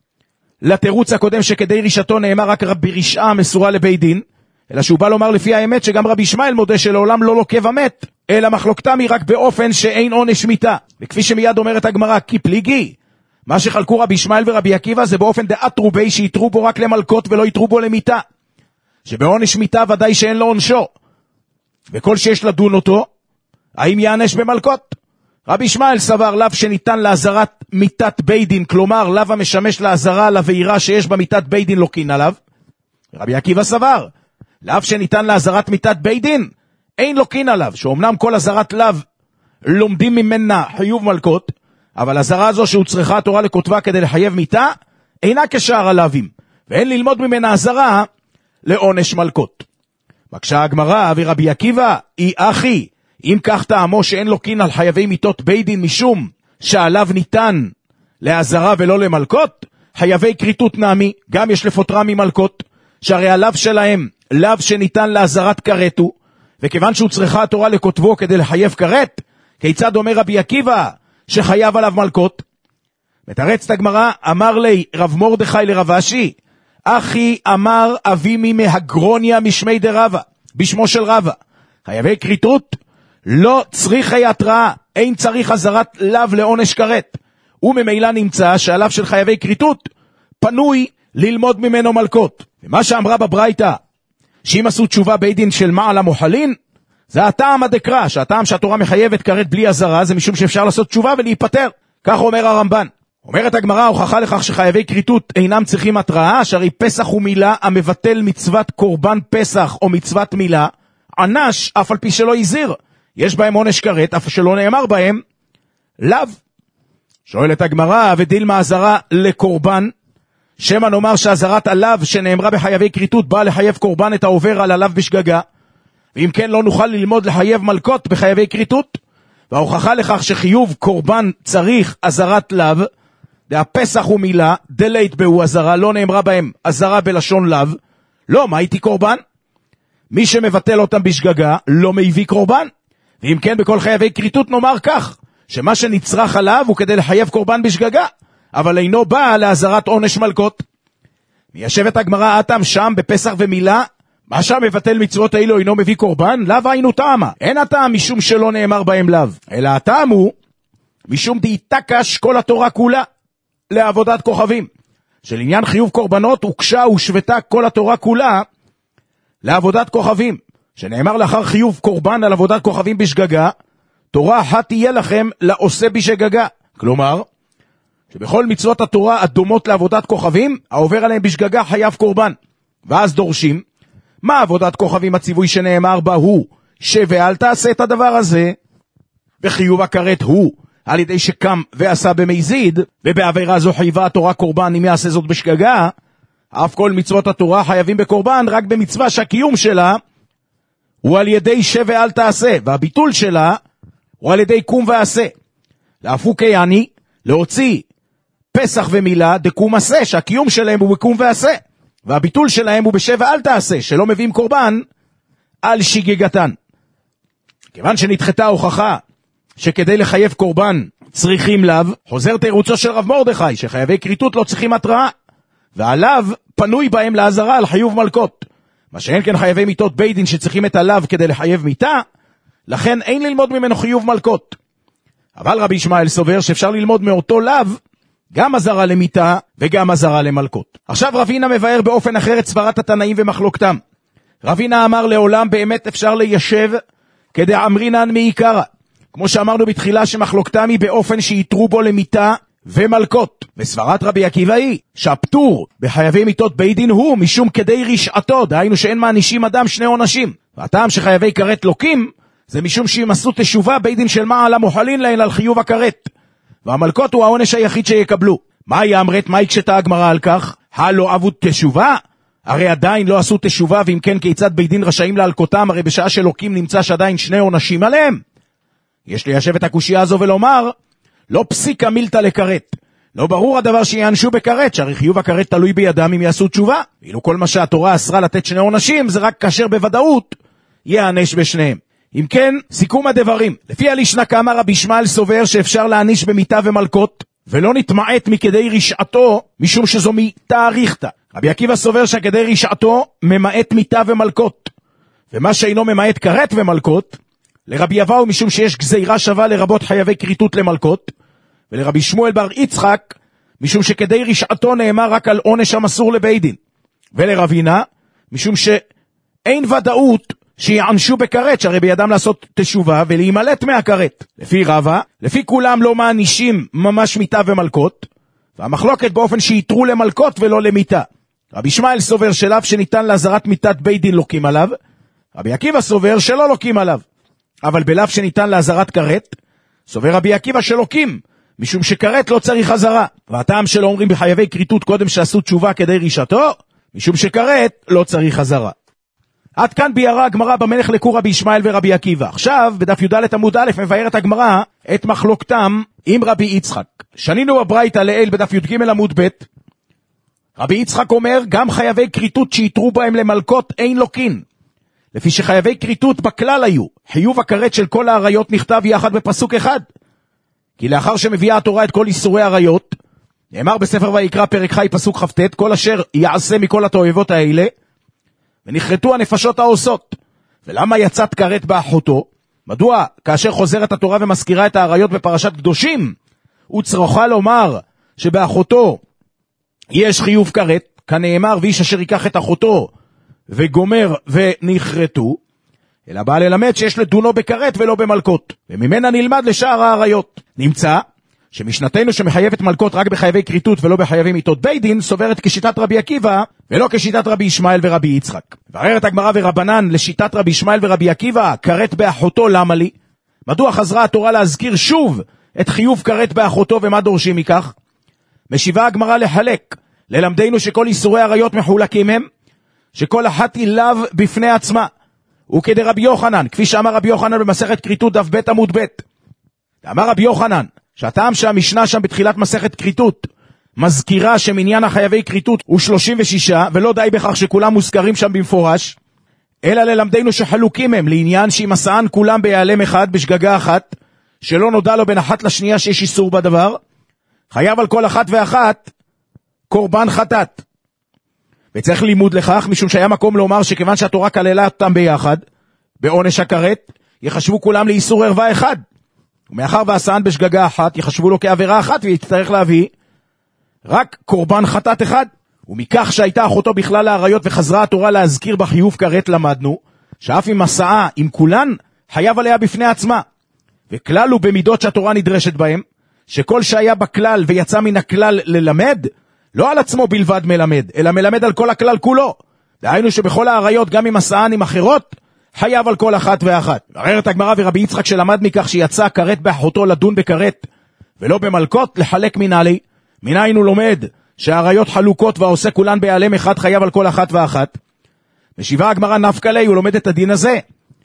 לתירוץ הקודם שכדי רשעתו נאמר רק רבי רשעה מסורה לבית דין, אלא שהוא בא לומר לפי האמת שגם רבי ישמעאל מודה שלעולם לא לו קבע מת, אלא מחלוקתם היא רק באופן שאין עונש מיתה. וכפי שמיד אומרת הגמרא, כי פליגי, מה שחלקו רבי ישמעאל ורבי עקיבא זה באופן דאתרו בי שיתרו בו רק למלקות ולא יתרו בו למיתה, שבעונש מיתה ודאי שאין לו עונשו, וכל שיש לדון אותו האם יענש במלקות. רבי ישמעאל סבר לאו שניתן לעזרת מיתת בית דין, כלומר לאו המשמש לעזרה לבעירה שיש במיתת בית דין לוקין עליו. רבי עקיבא סבר לאו שניתן לעזרת מיתת בית דין אין לוקין עליו, שאומנם כל עזרת לאו לומדים ממנה חיוב מלקות, אבל עזרה זו שהוא צריכה התורה לכותבה כדי לחייב מיתה אינה כשאר הלאווים, ואין ללמוד ממנה עזרה לעונש מלקות. בקשה הגמרא, ורבי עקיבא אי אחי, אם כך טעמו שאין לוקין על חייבי מיתות בית דין משום שעליו ניתן לעזרה ולא למלקות, חייבי כריתות נעמי, גם יש לפוטרם ממלקות, שהרי הלאו שלהם לאו שניתן לעזרת כרתו, וכיוון שהוא צריכה התורה לכותבו כדי לחייב כרת, כיצד אומר רבי עקיבא שחייב עליו מלקות? מתרצת הגמרא, אמר לי רב מרדכי לרב אשי, אחי אמר אבי ממהגרוניה משמי דרבה, בשמו של רבה, חייבי כריתות לא צריכי התראה, אין צריך עזרת לאו לעונש כרת, וממילא נמצא שהלאו של חייבי כריתות פנוי ללמוד ממנו מלקות. ומה שאמרה בברייתא, שאם עשו תשובה בית דין של מעלה מוחלין, זה הטעם הדקרא, שהטעם שהתורה מחייבת כרת בלי עזרה, זה משום שאפשר לעשות תשובה ולהיפטר. כך אומר הרמב"ן. אומרת הגמרא, הוכחה לכך שחייבי כריתות אינם צריכים התראה, שהרי פסח ומילה המבטל מצוות קורבן פסח או מצוות מילה, ענש אף על פי שלא הזהיר, יש בהם עונש כרת אף שלא נאמר בהם לאו. שואלת הגמרא, ודילמה עזרה לקורבן, שמא נאמר שעזרת הלאו שנאמרה בחייבי כריתות באה לחייב קורבן את העובר על הלאו בשגגה, ואם כן לא נוכל ללמוד לחייב מלקות בחייבי כריתות. וההוכחה לכך שחיוב קורבן צריך עזרת לאו, והפסח ומילה דלית בהו עזרה, לא נאמרה בהם עזרה בלשון לאו, לא, מה הייתי קורבן? מי שמבטל אותם בשגגה לא מביא קורבן. ואם כן בכל חייבי כריתות נאמר כך, שמה שנצרך עליו הוא כדי לחייב קורבן בשגגה, אבל אינו בא לעזרת עונש מלקות. מיישבת הגמרא, אתם שם בפסח ומילה, מה שם מבטל מצוות האלו אינו מביא קורבן, לאו היינו טעמה. אין הטעם משום שלא נאמר בהם לאו, אלא הטעם הוא משום דהיתקש כל התורה כולה לעבודת כוכבים, של עניין חיוב קורבנות הוקשה ושבתה כל התורה כולה לעבודת כוכבים, שנאמר לאחר חיוב קורבן על עבודת כוכבים בשגגה, תורה אחת תהיה לכם לעושה בשגגה. כלומר, שבכל מצוות התורה הדומות לעבודת כוכבים, העובר עליהם בשגגה חייב קורבן. ואז דורשים, מה עבודת כוכבים הציווי שנאמר בה הוא, שאל תעשה את הדבר הזה, וחיוב הכרת הוא, על ידי שקם ועשה במזיד, ובעבירה זו חייבה התורה קורבן אם יעשה זאת בשגגה, אף כל מצוות התורה חייבים בקורבן רק במצווה שהקיום שלה הוא על ידי שאל תעשה, והביטול שלה הוא על ידי קום ועשה. להפוק יעני, להוציא פסח ומילה דקום עשה, שהקיום שלהם הוא בקום ועשה, והביטול שלהם הוא בשבע אל תעשה, שלא מביאים קורבן על שגגתן. כיוון שנדחתה ההוכחה שכדי לחייב קורבן צריכים לאו, חוזר תירוצו של רב מרדכי שחייבי כריתות לא צריכים התראה, והלאו פנוי בהם לעזרה על חיוב מלקות, מה שאין כן חייבי מיתות בית דין שצריכים את הלאו כדי לחייב מיתה, לכן אין ללמוד ממנו חיוב מלקות. אבל רבי ישמעאל סובר שאפשר ללמוד מאותו לאו גם עזרה למיתה וגם עזרה למלקות. עכשיו רבינה מבאר באופן אחר את סברת התנאים ומחלוקתם. רבינה אמר לעולם באמת אפשר ליישב כדי אמרינן מעיקרא, כמו שאמרנו בתחילה שמחלוקתם היא באופן שיתרו בו למיתה ומלקות. וסברת רבי עקיבא היא שהפטור בחייבי מיתות בית דין הוא משום כדי רשעתו, דהיינו שאין מענישים אדם שני עונשים, והטעם שחייבי כרת לוקים זה משום שאם עשו תשובה בית דין של מעלה מוחלין להן על חיוב הכרת, והמלקות הוא העונש היחיד שיקבלו. מה יאמרת, מה יקשתה הגמרא על כך? הלא עבוד תשובה? הרי עדיין לא עשו תשובה, ואם כן כיצד בית דין רשאים להלקותם? הרי בשעה שלוקים נמצא שעדיין שני עונשים עליהם. יש ליישב את הקושייה הזו ולומר, לא פסיקה מילתא לכרת. לא ברור הדבר שיענשו בכרת, שהרי חיוב הכרת תלוי בידם אם יעשו תשובה. ואילו כל מה שהתורה אסרה לתת שני עונשים, זה רק כאשר בוודאות יענש בשניהם. אם כן, סיכום הדברים. לפי הלישנה קמא רבי ישמעאל סובר שאפשר להעניש במיתה ומלקות, ולא נתמעט מכדי רשעתו, משום שזו מיתה אריכתא. רבי עקיבא סובר שכדי רשעתו ממעט מיתה ומלקות. ומה שאינו ממעט כרת ומלקות, לרבי אבאו משום שיש גזירה שווה לרבות חייבי כריתות למלקות, ולרבי שמואל בר יצחק, משום שכדי רשעתו נאמר רק על עונש המסור לבית דין. ולרבינה, משום שאין ודאות שיענשו בכרת, שהרי בידם לעשות תשובה ולהימלט מהכרת. לפי רבא, לפי כולם לא מענישים ממש מיתה ומלקות, והמחלוקת באופן שיתרו למלקות ולא למיתה. רבי ישמעאל סובר שלאו שניתן לעזרת מיתת בית דין לוקים עליו, רבי עקיבא סובר שלא לוקים עליו. אבל בלאו שניתן לעזרת כרת, סובר רבי עקיבא שלוקים, משום שכרת לא צריך עזרה. והטעם שלא אומרים בחייבי כריתות קודם שעשו תשובה כדי רשעתו, משום שכרת לא צריך עזרה. עד כאן ביארה הגמרא במלך לקור רבי ישמעאל ורבי עקיבא. עכשיו בדף י"ד עמוד א' מבארת הגמרא את מחלוקתם עם רבי יצחק. שנינו בברייתא לעיל בדף י"ג עמוד ב', רבי יצחק אומר גם חייבי כריתות שיתרו בהם למלקות אין לוקין, לפי שחייבי כריתות בכלל היו. חיוב הכרת של כל העריות נכתב יחד בפסוק אחד, כי לאחר שמביאה התורה את כל איסורי העריות, נאמר בספר ויקרא פרק חי פסוק כ"ט, כל אשר יעשה מכל התועבות האלה, ונכרתו הנפשות העושות. ולמה יצאת כרת באחותו? מדוע כאשר חוזרת התורה ומזכירה את העריות בפרשת קדושים, הוא צריכה לומר שבאחותו יש חיוב כרת, כנאמר ואיש אשר ייקח את אחותו וגומר ונכרתו, אלא בא ללמד שיש לדונו בכרת ולא במלקות, וממנה נלמד לשאר העריות. נמצא שמשנתנו שמחייבת מלקות רק בחייבי כריתות ולא בחייבי מיתות בית דין, סוברת כשיטת רבי עקיבא ולא כשיטת רבי ישמעאל ורבי יצחק. בררת הגמרא ורבנן לשיטת רבי ישמעאל ורבי עקיבא, כרת באחותו למה לי? מדוע חזרה התורה להזכיר שוב את חיוב כרת באחותו ומה דורשים מכך? משיבה הגמרא לחלק, ללמדנו שכל איסורי עריות מחולקים הם, שכל אחת היא לאו בפני עצמה, וכדי רבי יוחנן, כפי שאמר רבי יוחנן במסכת כריתות דף ב' עמוד ב'. אמר רבי יוחנן, שהטעם שהמשנה שם בתחילת מסכת כריתות, מזכירה שמניין החייבי כריתות הוא שלושים ושש, ולא די בכך שכולם מוזכרים שם במפורש, אלא ללמדנו שחלוקים הם, לעניין שאם עשאן כולם ביעלם אחד, בשגגה אחת, שלא נודע לו בין אחת לשנייה שיש איסור בדבר, חייב על כל אחת ואחת קורבן חטאת. וצריך לימוד לכך, משום שהיה מקום לומר שכיוון שהתורה כללה אותם ביחד, בעונש הכרת, יחשבו כולם לאיסור ערווה אחד. ומאחר ועשאן בשגגה אחת, יחשבו לו כעבירה אחת, ויצטרך להביא רק קורבן חטאת אחד. ומכך שהייתה אחותו בכלל העריות וחזרה התורה להזכיר בחיוב כרת, למדנו, שאף אם עשאה עם כולן, חייב עליה בפני עצמה. וכלל הוא במידות שהתורה נדרשת בהם, שכל שהיה בכלל ויצא מן הכלל ללמד, לא על עצמו בלבד מלמד, אלא מלמד על כל הכלל כולו. דהיינו שבכל העריות, גם עם עשאן עם אחרות, חייב על כל אחת ואחת. בררת הגמרא ורבי יצחק שלמד מכך שיצא כרת באחותו לדון בכרת, ולא במלקות, לחלק מנהלי. מניין הוא לומד שהעריות חלוקות והעושה כולן בעלם אחד חייב על כל אחת ואחת. משיבה הגמרא נפקא ליה, הוא לומד את הדין הזה.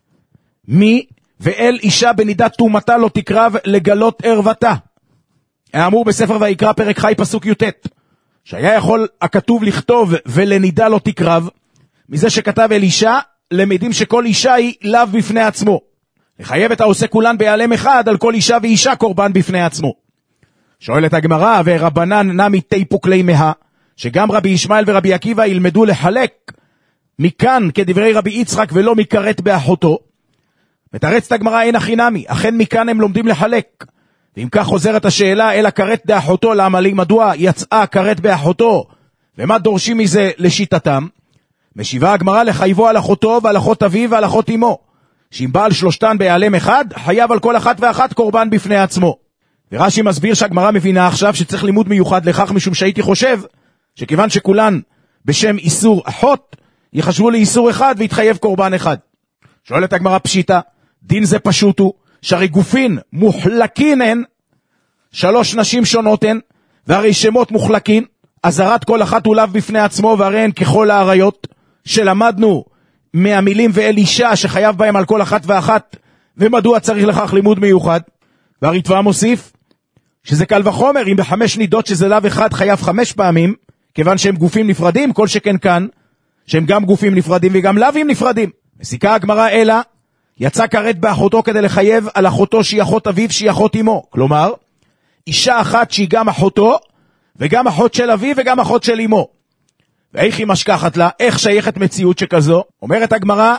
מי ואל אישה בנידת תומתה לא תקרב לגלות ערוותה. האמור בספר ויקרא פרק חי פסוק י"ט. שהיה יכול הכתוב לכתוב ולנידה לא תקרב, מזה שכתב אל אישה, למדים שכל אישה היא לאו בפני עצמו. לחייב את העושה כולן בעלם אחד על כל אישה ואישה קורבן בפני עצמו. שואלת הגמרא, ורבנן נמי תיפוק לי מה, שגם רבי ישמעאל ורבי עקיבא ילמדו לחלק מכאן כדברי רבי יצחק ולא מכרת באחותו. מתרצת הגמרא אין הכי נמי, אכן מכאן הם לומדים לחלק. ואם כך חוזרת השאלה, אל הכרת באחותו, למה לי, מדוע יצאה כרת באחותו, ומה דורשים מזה לשיטתם? משיבה הגמרא לחייבו על אחותו ועל אחות אביו ועל אחות אמו, שאם בעל שלושתן בעלם אחד, חייב על כל אחת ואחת קורבן בפני עצמו. ורש"י מסביר שהגמרא מבינה עכשיו שצריך לימוד מיוחד לכך, משום שהייתי חושב שכיוון שכולן בשם איסור אחות, יחשבו לאיסור אחד והתחייב קורבן אחד. שואלת הגמרא פשיטה, דין זה פשוט הוא, שהרי גופין מוחלקין הן, שלוש נשים שונות הן, והרי שמות מוחלקין, עזרת כל אחת הוא לאו בפני עצמו, והרי הן ככל העריות, שלמדנו מהמילים ואל אישה שחייב בהם על כל אחת ואחת ומדוע צריך לכך לימוד מיוחד? והריטב"א מוסיף שזה קל וחומר, אם בחמש נידות שזה לאו אחד חייב חמש פעמים, כיוון שהם גופים נפרדים, כל שכן כאן, שהם גם גופים נפרדים וגם לאווים נפרדים. מסיקה הגמרא אלא, יצא כרת באחותו כדי לחייב על אחותו שהיא אחות אביו שהיא אחות אמו. כלומר, אישה אחת שהיא גם אחותו, וגם אחות של אביו וגם אחות של אמו. ואיך היא משכחת לה? איך שייכת מציאות שכזו? אומרת הגמרא,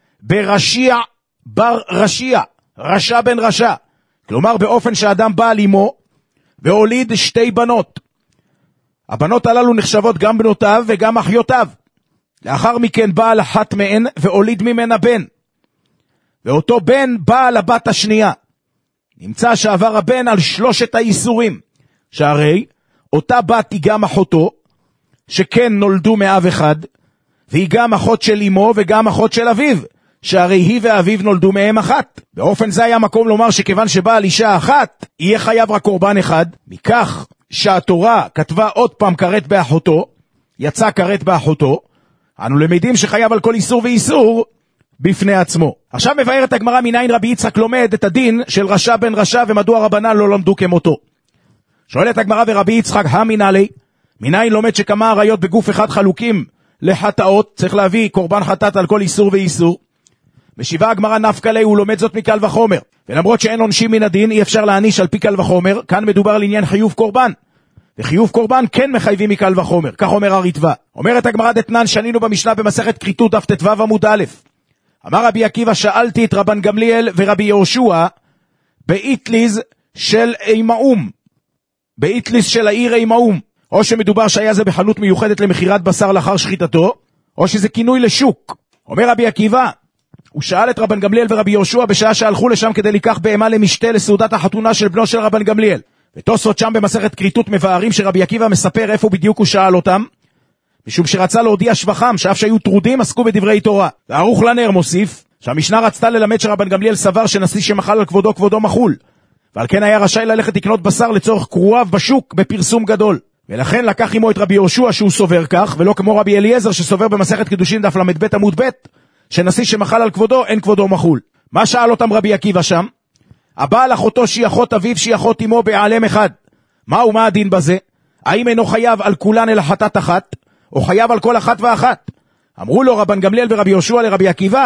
ברשיע בר רשיע, רשע בן רשע. כלומר, באופן שאדם בא על אמו, והוליד שתי בנות. הבנות הללו נחשבות גם בנותיו וגם אחיותיו. לאחר מכן בא על אחת מהן והוליד ממנה בן. ואותו בן בא על הבת השנייה. נמצא שעבר הבן על שלושת האיסורים. שהרי אותה בת היא גם אחותו, שכן נולדו מאב אחד, והיא גם אחות של אמו וגם אחות של אביו, שהרי היא ואביו נולדו מהם אחת. באופן זה היה מקום לומר שכיוון שבא על אישה אחת, יהיה חייב רק קורבן אחד. מכך שהתורה כתבה עוד פעם כרת באחותו, יצא כרת באחותו, אנו למדים שחייב על כל איסור ואיסור בפני עצמו. עכשיו מבארת הגמרא מניין רבי יצחק לומד את הדין של רשע בן רשע, ומדוע רבנן לא למדו כמותו. שואלת הגמרא ורבי יצחק המינלי, מניין לומד שכמה עריות בגוף אחד חלוקים לחטאות, צריך להביא קורבן חטאת על כל איסור ואיסור. משיבה הגמרא נפקא ליה, הוא לומד זאת מקל וחומר, ולמרות שאין עונשים מן הדין אי אפשר להעניש על פי קל וחומר, כאן מדובר על עניין חיוב קורבן, וחיוב קורבן כן מחייבים מקל וחומר, כך אומר הריטב"א. אומרת הגמרא דתנן, שנינו במשנה במסכת כריתות דף ט"ו עמוד א', אמר רבי עקיבא, שאלתי את רבן גמליאל ורבי יהושע באיטליז של אימאום, באיטליז של העיר אימאום, או שמדובר שהיה זה בחנות מיוחדת למחירת בשר לאחר שחיטתו, או שזה כינוי לשוק. אומר רבי עקיבא, הוא שאל את רבן גמליאל ורבי יהושע בשעה שהלכו לשם כדי לקח בהמה למשתה לסעודת החתונה של בנו של רבן גמליאל. ותוספות שם במסכת כריתות מבארים שרבי עקיבא מספר איפה בדיוק הוא שאל אותם, משום שרצה להודיע שבחם, שאף שהיו טרודים עסקו בדברי תורה. וערוך לנר מוסיף שהמשנה רצתה ללמד שרבן גמליאל סבר שנשיא שמחל על כבודו כבודו מחול, ועל כן היה רשאי ללכת לקנות בשר לצורך קרואיו בשוק בפרסום גדול. ולכן לקח עמו את רבי יהושע שהוא סובר כך, ולא כמו רבי אליעזר שסובר במסכת קידושין דף למד עמוד ב' שנשיא שמחל על כבודו אין כבודו מחול. מה שאל אותם רבי עקיבא שם? הבעל אחותו שהיא אחות אביו שהיא אחות אמו בעלם אחד, מה ומה הדין בזה? האם אינו חייב על כולן אלא חטאת אחת, או חייב על כל אחת ואחת? אמרו לו רבן גמליאל ורבי יהושע לרבי עקיבא,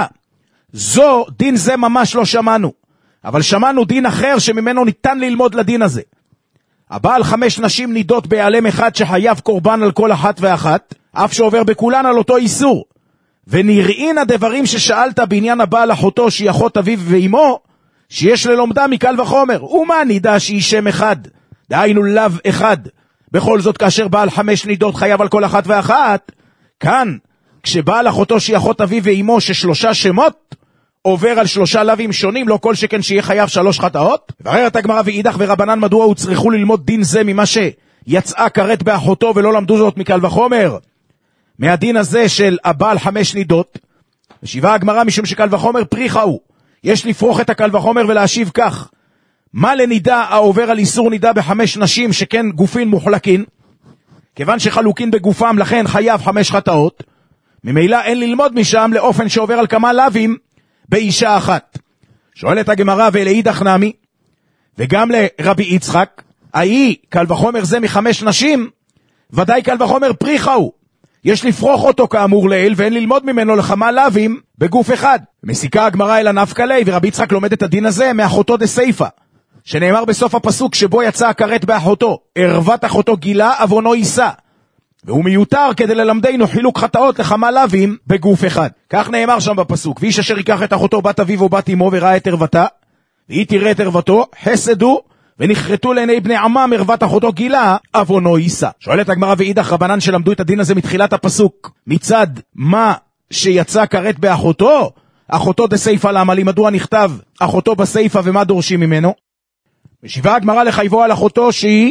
זו דין זה ממש לא שמענו, אבל שמענו דין אחר שממנו ניתן ללמוד לדין הזה. הבעל חמש נשים נידות בעלם אחד שחייב קורבן על כל אחת ואחת, אף שעובר בכולן על אותו איסור. ונראין הדברים ששאלת בעניין הבעל אחותו שהיא אחות אביו ואמו, שיש ללומדה מקל וחומר. ומה נידה שהיא שם אחד, דהיינו לאו אחד, בכל זאת כאשר בעל חמש נידות חייב על כל אחת ואחת, כאן כשבעל אחותו שהיא אחות אביו ואמו ששלושה שמות, עובר על שלושה לווים שונים, לא כל שכן שיהיה חייב שלוש חטאות. ובררת הגמרא ואידך ורבנן מדוע הוצרכו ללמוד דין זה ממה שיצאה כרת באחותו ולא למדו זאת מקל וחומר? מהדין הזה של הבעל חמש נידות, ושיבה הגמרא משום שקל וחומר פריחה הוא, יש לפרוח את הקל וחומר ולהשיב כך, מה לנידה העובר על איסור נידה בחמש נשים שכן גופין מוחלקין, כיוון שחלוקין בגופם לכן חייב חמש חטאות, ממילא אין ללמוד משם לאופן שעובר על כמה לווים באישה אחת. שואלת הגמרא ולאידך נמי, וגם לרבי יצחק, האי קל וחומר זה מחמש נשים, ודאי קל וחומר פריחה הוא, יש לפרוח אותו כאמור לעיל, ואין ללמוד ממנו לכמה לווים בגוף אחד. מסיקה הגמרא אל הנפקא ליה, ורבי יצחק לומד את הדין הזה מאחותו דסייפה, שנאמר בסוף הפסוק שבו יצא הכרת באחותו, ערוות אחותו גילה עוונו יישא, והוא מיותר כדי ללמדנו חילוק חטאות לכמה לווים בגוף אחד. כך נאמר שם בפסוק, ואיש אשר ייקח את אחותו בת אביו או בת אמו וראה את ערוותה, והיא תראה את ערוותו, חסדו ונחרטו לעיני בני עמם ערוות אחותו גילה עוונו יישא. שואלת הגמרא ואידך רבנן שלמדו את הדין הזה מתחילת הפסוק, מצד מה שיצא כרת באחותו, אחותו דסייפה לעמלי, מדוע נכתב אחותו בסייפה ומה דורשים ממנו? משיבה הגמרא לחייבו על אחותו שהיא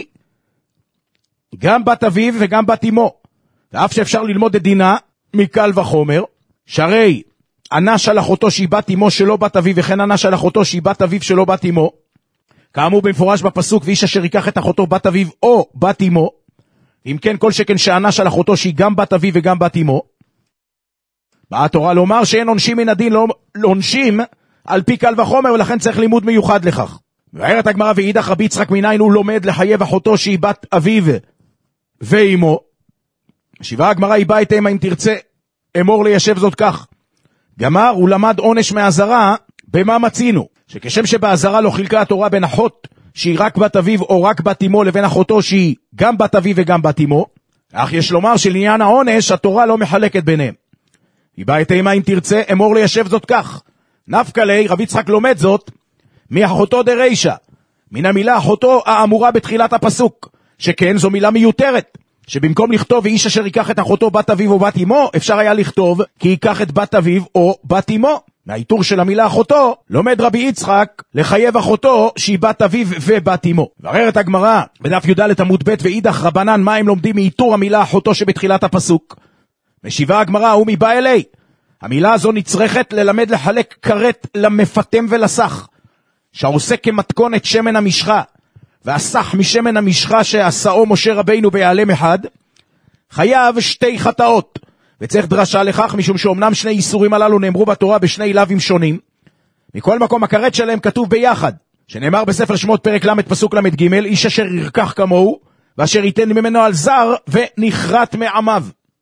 גם בת אביו וגם בת אמו, ואף שאפשר ללמוד את דינה מקל וחומר, שהרי אנש על אחותו שהיא בת אמו שלא בת אביו, וכן אנש על אחותו שהיא בת אביו שלא בת אמו, כאמור במפורש בפסוק, ואיש אשר ייקח את אחותו בת אביו או בת אמו, אם כן כל שכן שאנש על אחותו שהיא גם בת אביו וגם בת אמו. באה התורה לומר שאין עונשים מן הדין, לא עונשים על פי קל וחומר, ולכן צריך לימוד מיוחד לכך. מבארת הגמרא ואידך רבי יצחק מניין הוא לומד לחייב אחותו שהיא בת אביו ואימו. משיבה הגמרא היא באה את אימה אם תרצה, אמור ליישב זאת כך. גמר הוא למד עונש מהזרה, במה מצינו? שכשם שבהזרה לא חילקה התורה בין אחות שהיא רק בת אביו או רק בת אמו לבין אחותו שהיא גם בת אביו וגם בת אמו, אך יש לומר שלעניין העונש התורה לא מחלקת ביניהם. היא באה את אימה אם תרצה, אמור ליישב זאת כך. נפקא ליה, רבי יצחק לומד זאת מאחותו דרישא, מן המילה אחותו האמורה בתחילת הפסוק, שכן זו מילה מיותרת, שבמקום לכתוב איש אשר ייקח את אחותו בת אביו או בת אמו, אפשר היה לכתוב כי ייקח את בת אביו או בת אמו. מהאיתור של המילה אחותו, לומד רבי יצחק לחייב אחותו שהיא בת אביו ובת אמו. בררת הגמרא בדף י"ד עמוד ב' ואידך רבנן מה הם לומדים מאיתור המילה אחותו שבתחילת הפסוק. משיבה הגמרא הוא מבא אלי. המילה הזו נצרכת ללמד לחלק כרת למפתם ולסח, שהעושה כמתכונת שמן המשחה, והסח משמן המשחה שעשאו משה רבינו ביעלם אחד, חייב שתי חטאות, וצריך דרשה לכך, משום שאומנם שני איסורים הללו נאמרו בתורה בשני לווים שונים, מכל מקום הכרת שלהם כתוב ביחד, שנאמר בספר שמות פרק ל' פסוק ל' ג', איש אשר ירקח כמוהו, ואשר ייתן ממנו על זר, ונחרט מעמיו.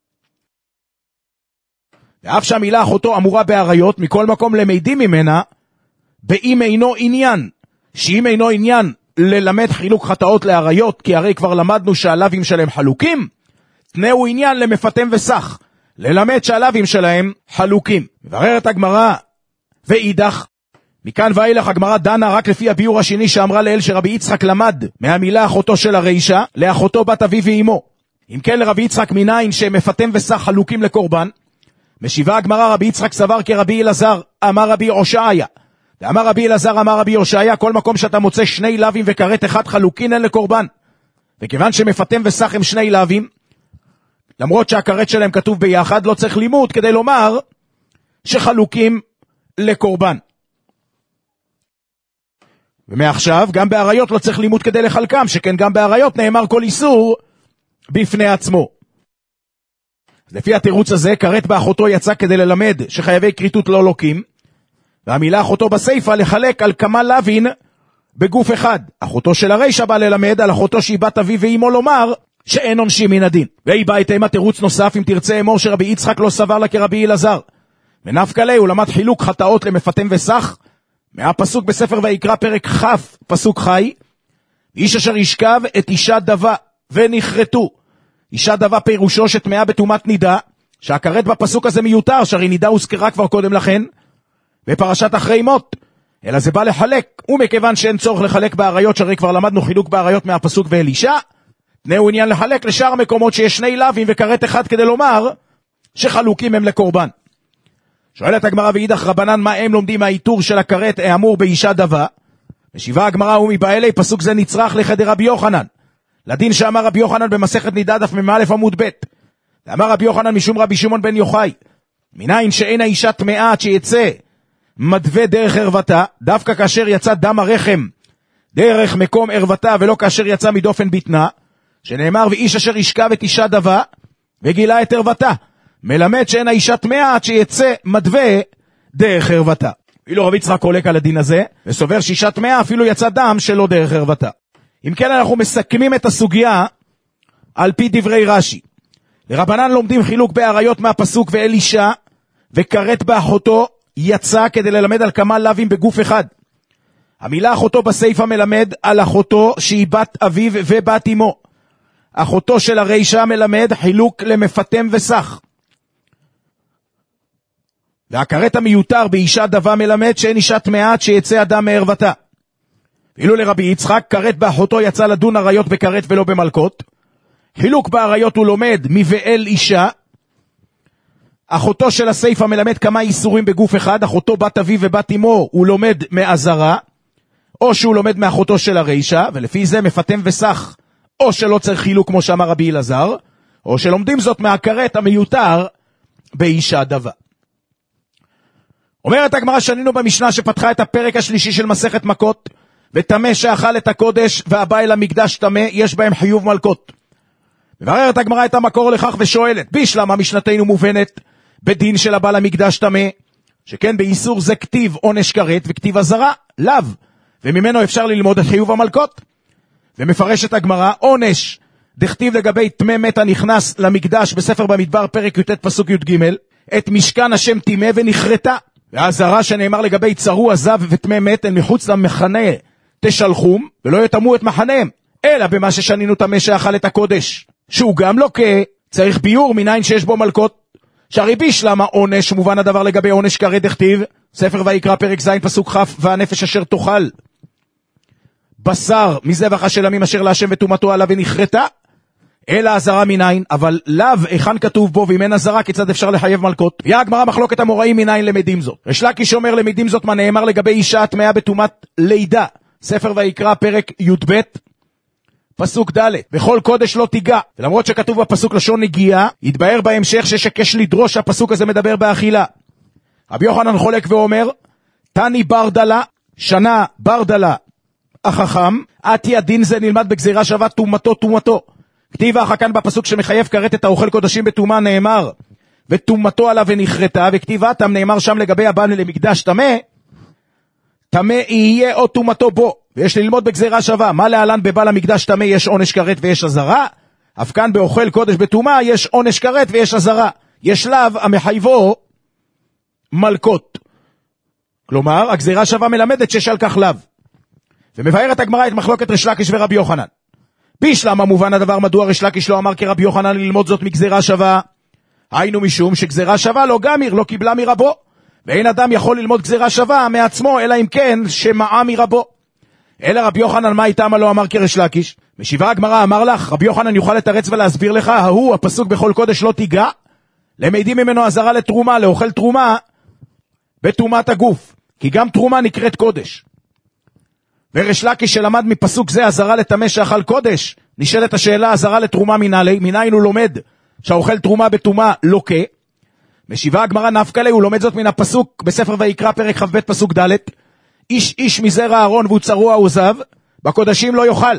ואף שהמילה אחותו אמורה בעריות, מכל מקום למדים ממנה, באם אינו עניין, שאם אינו עניין ללמד חילוק חטאות לעריות, כי הרי כבר למדנו שהלווים שלהם חלוקים, תנאו עניין למפתם וסח, ללמד שהלווים שלהם חלוקים. מבררת הגמרא ואידך, מכאן ואילך הגמרא דנה רק לפי הביור השני שאמרה לאל שרבי יצחק למד מהמילה אחותו של הרישא, לאחותו בת אביו ואימו. אם כן לרבי יצחק מניין שמפתם וסח חלוקים לקורבן, משיבה הגמרא רבי יצחק סבר כרבי אלעזר, אמר רבי הושעיה. ואמר רבי אלעזר אמר רבי הושעיה, כל מקום שאתה מוצא שני לווים וכרת אחד חלוקין אין לקורבן. וכיוון שמפתם וסח הם שני לווים, למרות שהכרת שלהם כתוב ביחד, לא צריך לימוד כדי לומר שחלוקים לקורבן. ומעכשיו גם בעריות לא צריך לימוד כדי לחלקם, שכן גם בעריות נאמר כל איסור בפני עצמו. לפי התירוץ הזה, כרת באחותו יצא כדי ללמד שחייבי כריתות לא לוקים, והמילה אחותו בסייפה לחלק על כמה לווין בגוף אחד. אחותו של הרישא בא ללמד על אחותו שהיא בת אביו ואימו לומר שאין עונשים מן הדין. והיא באה איתה תירוץ נוסף, אם תרצה אמור שרבי יצחק לא סבר לה כרבי אלעזר. ונפקא ליה הוא למד חילוק חטאות למפתם וסח, מהפסוק בספר ויקרא פרק כ' פסוק חי, איש אשר ישכב את אישה דבה ונחרטו. אישה דבה פירושו שטמאה בטומאת נידה, שהכרת בפסוק הזה מיותר, שהרי נידה הוזכרה כבר קודם לכן בפרשת אחרי מות, אלא זה בא לחלק, ומכיוון שאין צורך לחלק בעריות, שהרי כבר למדנו חילוק בעריות מהפסוק ואלישע, תנאו עניין לחלק לשאר המקומות שיש שני לווים וכרת אחד כדי לומר שחלוקים הם לקורבן. שואלת הגמרא ואידך רבנן מה הם לומדים מהאיתור של הכרת האמור באישה דבה? משיבה הגמרא הוא מבא אלי, פסוק זה נצרך לחדר רבי יוחנן, לדין שאמר רבי יוחנן במסכת נידה דף מ"א עמוד ב'. ואמר רבי יוחנן משום רבי שמעון בן יוחאי, מניין שאין האישה טמאה עד שיצא מדווה דרך ערוותה, דווקא כאשר יצא דם הרחם דרך מקום ערוותה ולא כאשר יצא מדופן בטנה, שנאמר ואיש אשר ישכב את אישה דבה וגילה את ערוותה, מלמד שאין האישה טמאה עד שיצא מדווה דרך ערוותה. אילו רבי יצחק חולק על הדין הזה וסובר שאישה טמאה אפילו יצא דם שלא דרך ערוותה. אם כן אנחנו מסכמים את הסוגיה על פי דברי רש"י. לרבנן לומדים חילוק בעריות מהפסוק ואלישע, וכרת באחותו יצא כדי ללמד על כמה לווים בגוף אחד. המילה אחותו בסייפה מלמד על אחותו שהיא בת אביו ובת אמו. אחותו של הרישא מלמד חילוק למפתם וסח. והכרת המיותר באישה דבה מלמד שאין אישה טמאה עד שיצא אדם מערוותה. ואילו לרבי יצחק כרת באחותו יצא לדון עריות בכרת ולא במלכות. חילוק בעריות הוא לומד מבעל אישה. אחותו של הסייפה מלמד כמה איסורים בגוף אחד, אחותו בת אביו ובת אמו הוא לומד מעזרה, או שהוא לומד מאחותו של הרישא, ולפי זה מפתם וסח, או שלא צריך חילוק כמו שאמר רבי אלעזר, או שלומדים זאת מהכרת המיותר באישה דבה. אומרת הגמרא שנינו במשנה שפתחה את הפרק השלישי של מסכת מכות, וטמא שאכל את הקודש והבא אל המקדש טמא, יש בהם חיוב מלכות. מבררת הגמרא את המקור לכך ושואלת, בישלמה משנתנו מובנת בדין של הבא למקדש טמא, שכן באיסור זה כתיב עונש כרת וכתיב הזרה, לאו, וממנו אפשר ללמוד את חיוב המלכות. ומפרשת הגמרא, עונש דכתיב לגבי תמה מת הנכנס למקדש בספר במדבר פרק י"ט פסוק י"ג, את משכן השם תמה ונחרטה. והזרה שנאמר לגבי צרו עזב ותמה מת אל מחוץ למחנה תשלחום, ולא יתמו את מחניהם, אלא במה ששנינו תמה שאכל את הקודש, שהוא גם לא צריך ביור מניין שיש בו מלכות. שהרי בישלמה עונש מובן הדבר לגבי עונש כרת דכתיב, ספר ויקרא פרק ז' פסוק כ', והנפש אשר תאכל בשר מזבח השלמים אשר להשם ותומתו עליו ונחרטה, אלא הזרה מניין, אבל לאו היכן כתוב בו, ואם אין הזרה כיצד אפשר לחייב מלכות? יא הגמרא מחלוקת המוראים מניין למדים זאת. ריש לקיש אומר למדים זאת מה נאמר לגבי אישה הטמאה בטומאת לידה, ספר ויקרא פרק י"ב פסוק ד', בכל קודש לא תיגע. ולמרות שכתוב בפסוק לשון נגיעה, יתבהר בהמשך ששקש לדרוש הפסוק הזה מדבר באכילה. רבי יוחנן חולק ואומר, תני ברדלה, שנה ברדלה החכם, עתי הדין זה נלמד בגזירה שווה תומתו תומתו. כתיב אחר כאן בפסוק שמחייב כרת את האוכל קודשים בתומה נאמר, ותומתו עליו ונחרטה, וכתיבתם נאמר שם לגבי הבא למקדש תמה, תמה יהיה או תומתו בו. ויש ללמוד בגזירה שווה, מה להלן בבעל המקדש תמה יש עונש כרת ויש הזרה, אף כאן באוכל קודש בתומה יש עונש כרת ויש הזרה, יש לאו המחייבו מלכות. כלומר, הגזירה שווה מלמדת שיש על כך לאו. ומבארת הגמרא את מחלוקת ריש לקיש ורבי יוחנן. בישלמה מובן הדבר מדוע ריש לקיש לא אמר כרבי יוחנן ללמוד זאת מגזירה שווה, היינו משום שגזירה שווה לא גמיר, לא קיבלה מרבו, ואין אדם יכול ללמוד גזירה שווה מעצמו, אלא אם כן שמעה מרבו. אלא רבי יוחנן מה איתם לא אמר כריש לקיש? משיבה הגמרא אמר לך, רבי יוחנן יוכל לתרץ ולהסביר לך, ההוא הפסוק בכל קודש לא תיגע, למדים ממנו הזרה לתרומה, לאוכל תרומה, בתרומת הגוף, כי גם תרומה נקראת קודש. וריש לקיש שלמד מפסוק זה הזרה לטמא שאכל קודש, נשאלת השאלה הזרה לתרומה מנהלי, מניין הוא לומד שהאוכל תרומה בתרומה לוקה. משיבה הגמרא נפקא ליה, הוא לומד זאת מן הפסוק בספר ויקרא פרק כ"ב פסוק ד', איש איש מזרע אהרון והוא צרוע עוזב, בקודשים לא יאכל.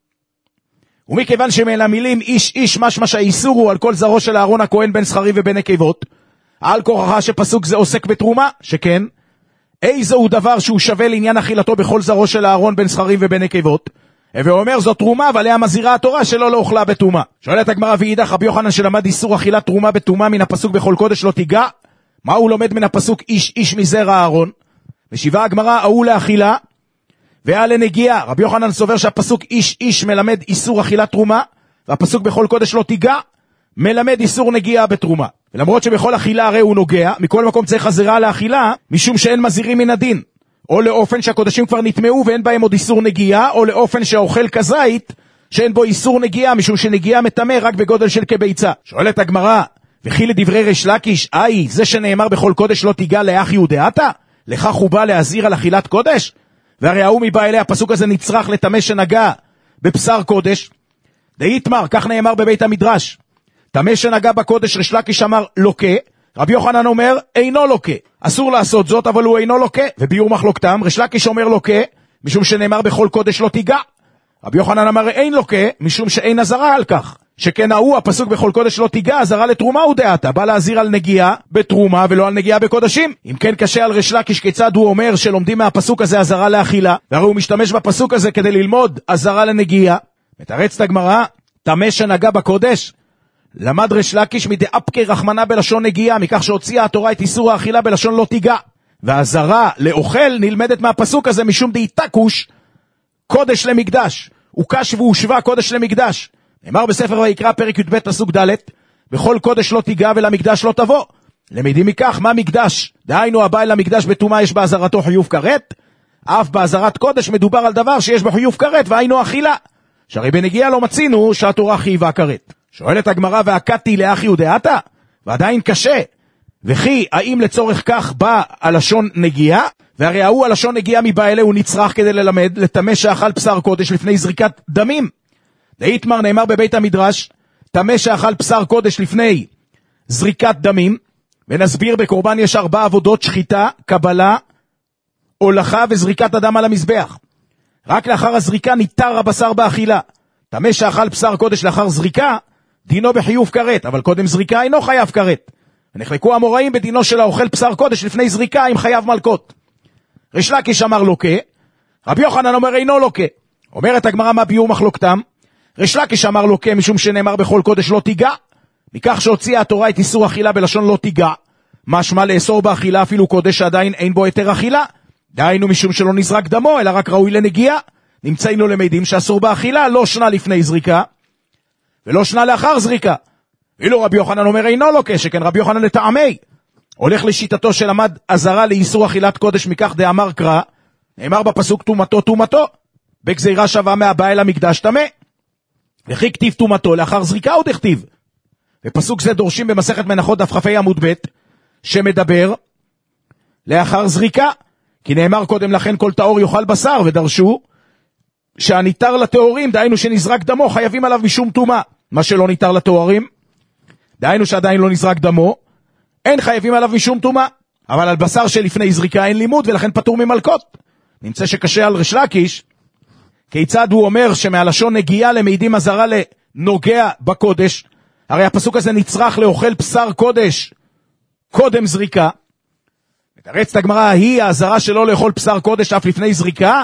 ומכיוון שמן המילים איש איש משמע שהאיסור הוא על כל זרעו של אהרון הכהן בן זכרים ובן נקבות, על כורחה שפסוק זה עוסק בתרומה, שכן איזו הוא דבר שהוא שווה לעניין אכילתו בכל זרעו של אהרון בן זכרים ובן נקבות, ואומר זאת תרומה ועליה מזהירה התורה שלא לא אוכלה בתרומה. שואלת הגמרא ואידך רבי יוחנן שלמד איסור אכילת תרומה בתרומה מן הפסוק בכל קודש לא תיגע, מה הוא לומד מן הפסוק איש איש מזרע אהרון? משיבה הגמרא ההוא לאכילה ועל לנגיעה. רבי יוחנן סובר שהפסוק איש איש מלמד איסור אכילת תרומה, והפסוק בכל קודש לא תיגע מלמד איסור נגיעה בתרומה. ולמרות שבכל אכילה הרי הוא נוגע, מכל מקום צריך חזרה לאכילה, משום שאין מזהירים מן הדין, או לאופן שהקודשים כבר נטמעו ואין בהם עוד איסור נגיעה, או לאופן שהאוכל כזית שאין בו איסור נגיעה, משום שנגיעה מטמא רק בגודל של כביצה. שואלת הגמרא, וכי לדברי ריש לקיש, אי, זה שנאמר בכל קודש לא תיגע לאח יהודעתה? לכך הוא בא להזהיר על אכילת קודש? והרי ההוא מבא אליה, הפסוק הזה נצרך לטמא שנגע בבשר קודש. דאיתמר, כך נאמר בבית המדרש, טמא שנגע בקודש, ריש לקיש אמר לוקה, רבי יוחנן אומר אינו לוקה, אסור לעשות זאת אבל הוא אינו לוקה. וביור מחלוקתם, ריש לקיש אומר לוקה משום שנאמר בכל קודש לא תיגע, רבי יוחנן אמר אין לוקה משום שאין הזרה על כך, שכן ההוא הפסוק בכל קודש לא תיגע הזרה לתרומה הוא דעתה, בא להזהיר על נגיעה בתרומה ולא על נגיעה בקודשים. אם כן קשה על ריש לקיש כיצד הוא אומר שלומדים מהפסוק הזה הזרה לאכילה, והרי הוא משתמש בפסוק הזה כדי ללמוד הזרה לנגיעה. מתרצת הגמרא, טמא שנגע בקודש, למד ריש לקיש מדאפקי רחמנה בלשון נגיעה, מכך שהוציאה התורה את איסור האכילה בלשון לא תיגע, והזרה לאוכל נלמדת מהפסוק הזה משום דאיתקוש קודש למקדש, וקש והושווה קודש למקדש. נאמר בספר ויקרא פרק י"ב פסוק ד', בכל קודש לא תיגע ולמקדש לא תבוא. למדים מכך מה מקדש, דהיינו הבא אל המקדש בתומה יש בעזרתו חיוב כרת, אף בעזרת קודש מדובר על דבר שיש בו חיוב כרת והיינו אכילה, שהרי בנגיעה לא מצינו שהתורה חייבה כרת. שואלת הגמרא והקתי לאח יהודעתה, ועדיין קשה, וכי האם לצורך כך בא הלשון נגיעה? והרי ההוא הלשון נגיעה מבא אלה הוא נצרך כדי ללמד לטמא שאכל בשר קודש לפני זריקת דמים. דאיתמר נאמר בבית המדרש, טמא שאכל בשר קודש לפני זריקת דמים, ונסביר בקורבן יש ארבע עבודות, שחיטה, קבלה, הולכה וזריקת הדם על המזבח. רק לאחר הזריקה ניתר הבשר באכילה. טמא שאכל בשר קודש לאחר זריקה, דינו בחיוב כרת, אבל קודם זריקה אינו חייב כרת. ונחלקו המוראים בדינו של האוכל בשר קודש לפני זריקה עם חייב מלכות. ריש לקיש אמר לוקה, רבי יוחנן אומר אינו לוקה. אומרת הגמרא מה ביור מחלוקתם? ריש לקיש אמר לוקה משום שנאמר בכל קודש לא תיגע, מכך שהוציאה התורה את איסור אכילה בלשון לא תיגע, משמע לאסור באכילה אפילו קודש שעדיין אין בו היתר אכילה, דהיינו משום שלא נזרק דמו אלא רק ראוי לנגיעה. נמצאנו למדים שאסור באכילה לא שנה לפני זריקה ולא שנה לאחר זריקה. ואילו רבי יוחנן אומר אינו לוקה, שכן רבי יוחנן לטעמי הולך לשיטתו של עמד עזרה לאיסור אכילת קודש, מכך דאמר קרא, נאמר בפסוק תומתו תומתו, בגזירה שווה מהבא אל המקדש טמא, וכי כתיב תומתו לאחר זריקה עוד הכתיב. ופסוק זה דורשים במסכת מנחות דף כ"ה עמוד ב' שמדבר לאחר זריקה, כי נאמר קודם לכן כל טהור יאכל בשר, ודרשו שהניתר לטהורים, דהיינו שנזרק דמו, חייבים עליו משום טומאה. מה שלא ניתר לטהורים, דהיינו שעדיין לא נזרק דמו, אין חייבים עליו משום טומאה. אבל על בשר שלפני זריקה אין לימוד, ולכן פטור ממלכות. נמצא שקשה על ריש לקיש, כיצד הוא אומר שמהלשון נגיעה למעידים עזרה לנוגע בקודש, הרי הפסוק הזה נצרך לאוכל בשר קודש קודם זריקה. מתרצת הגמרא, היא העזרה שלא לאכול בשר קודש אף לפני זריקה,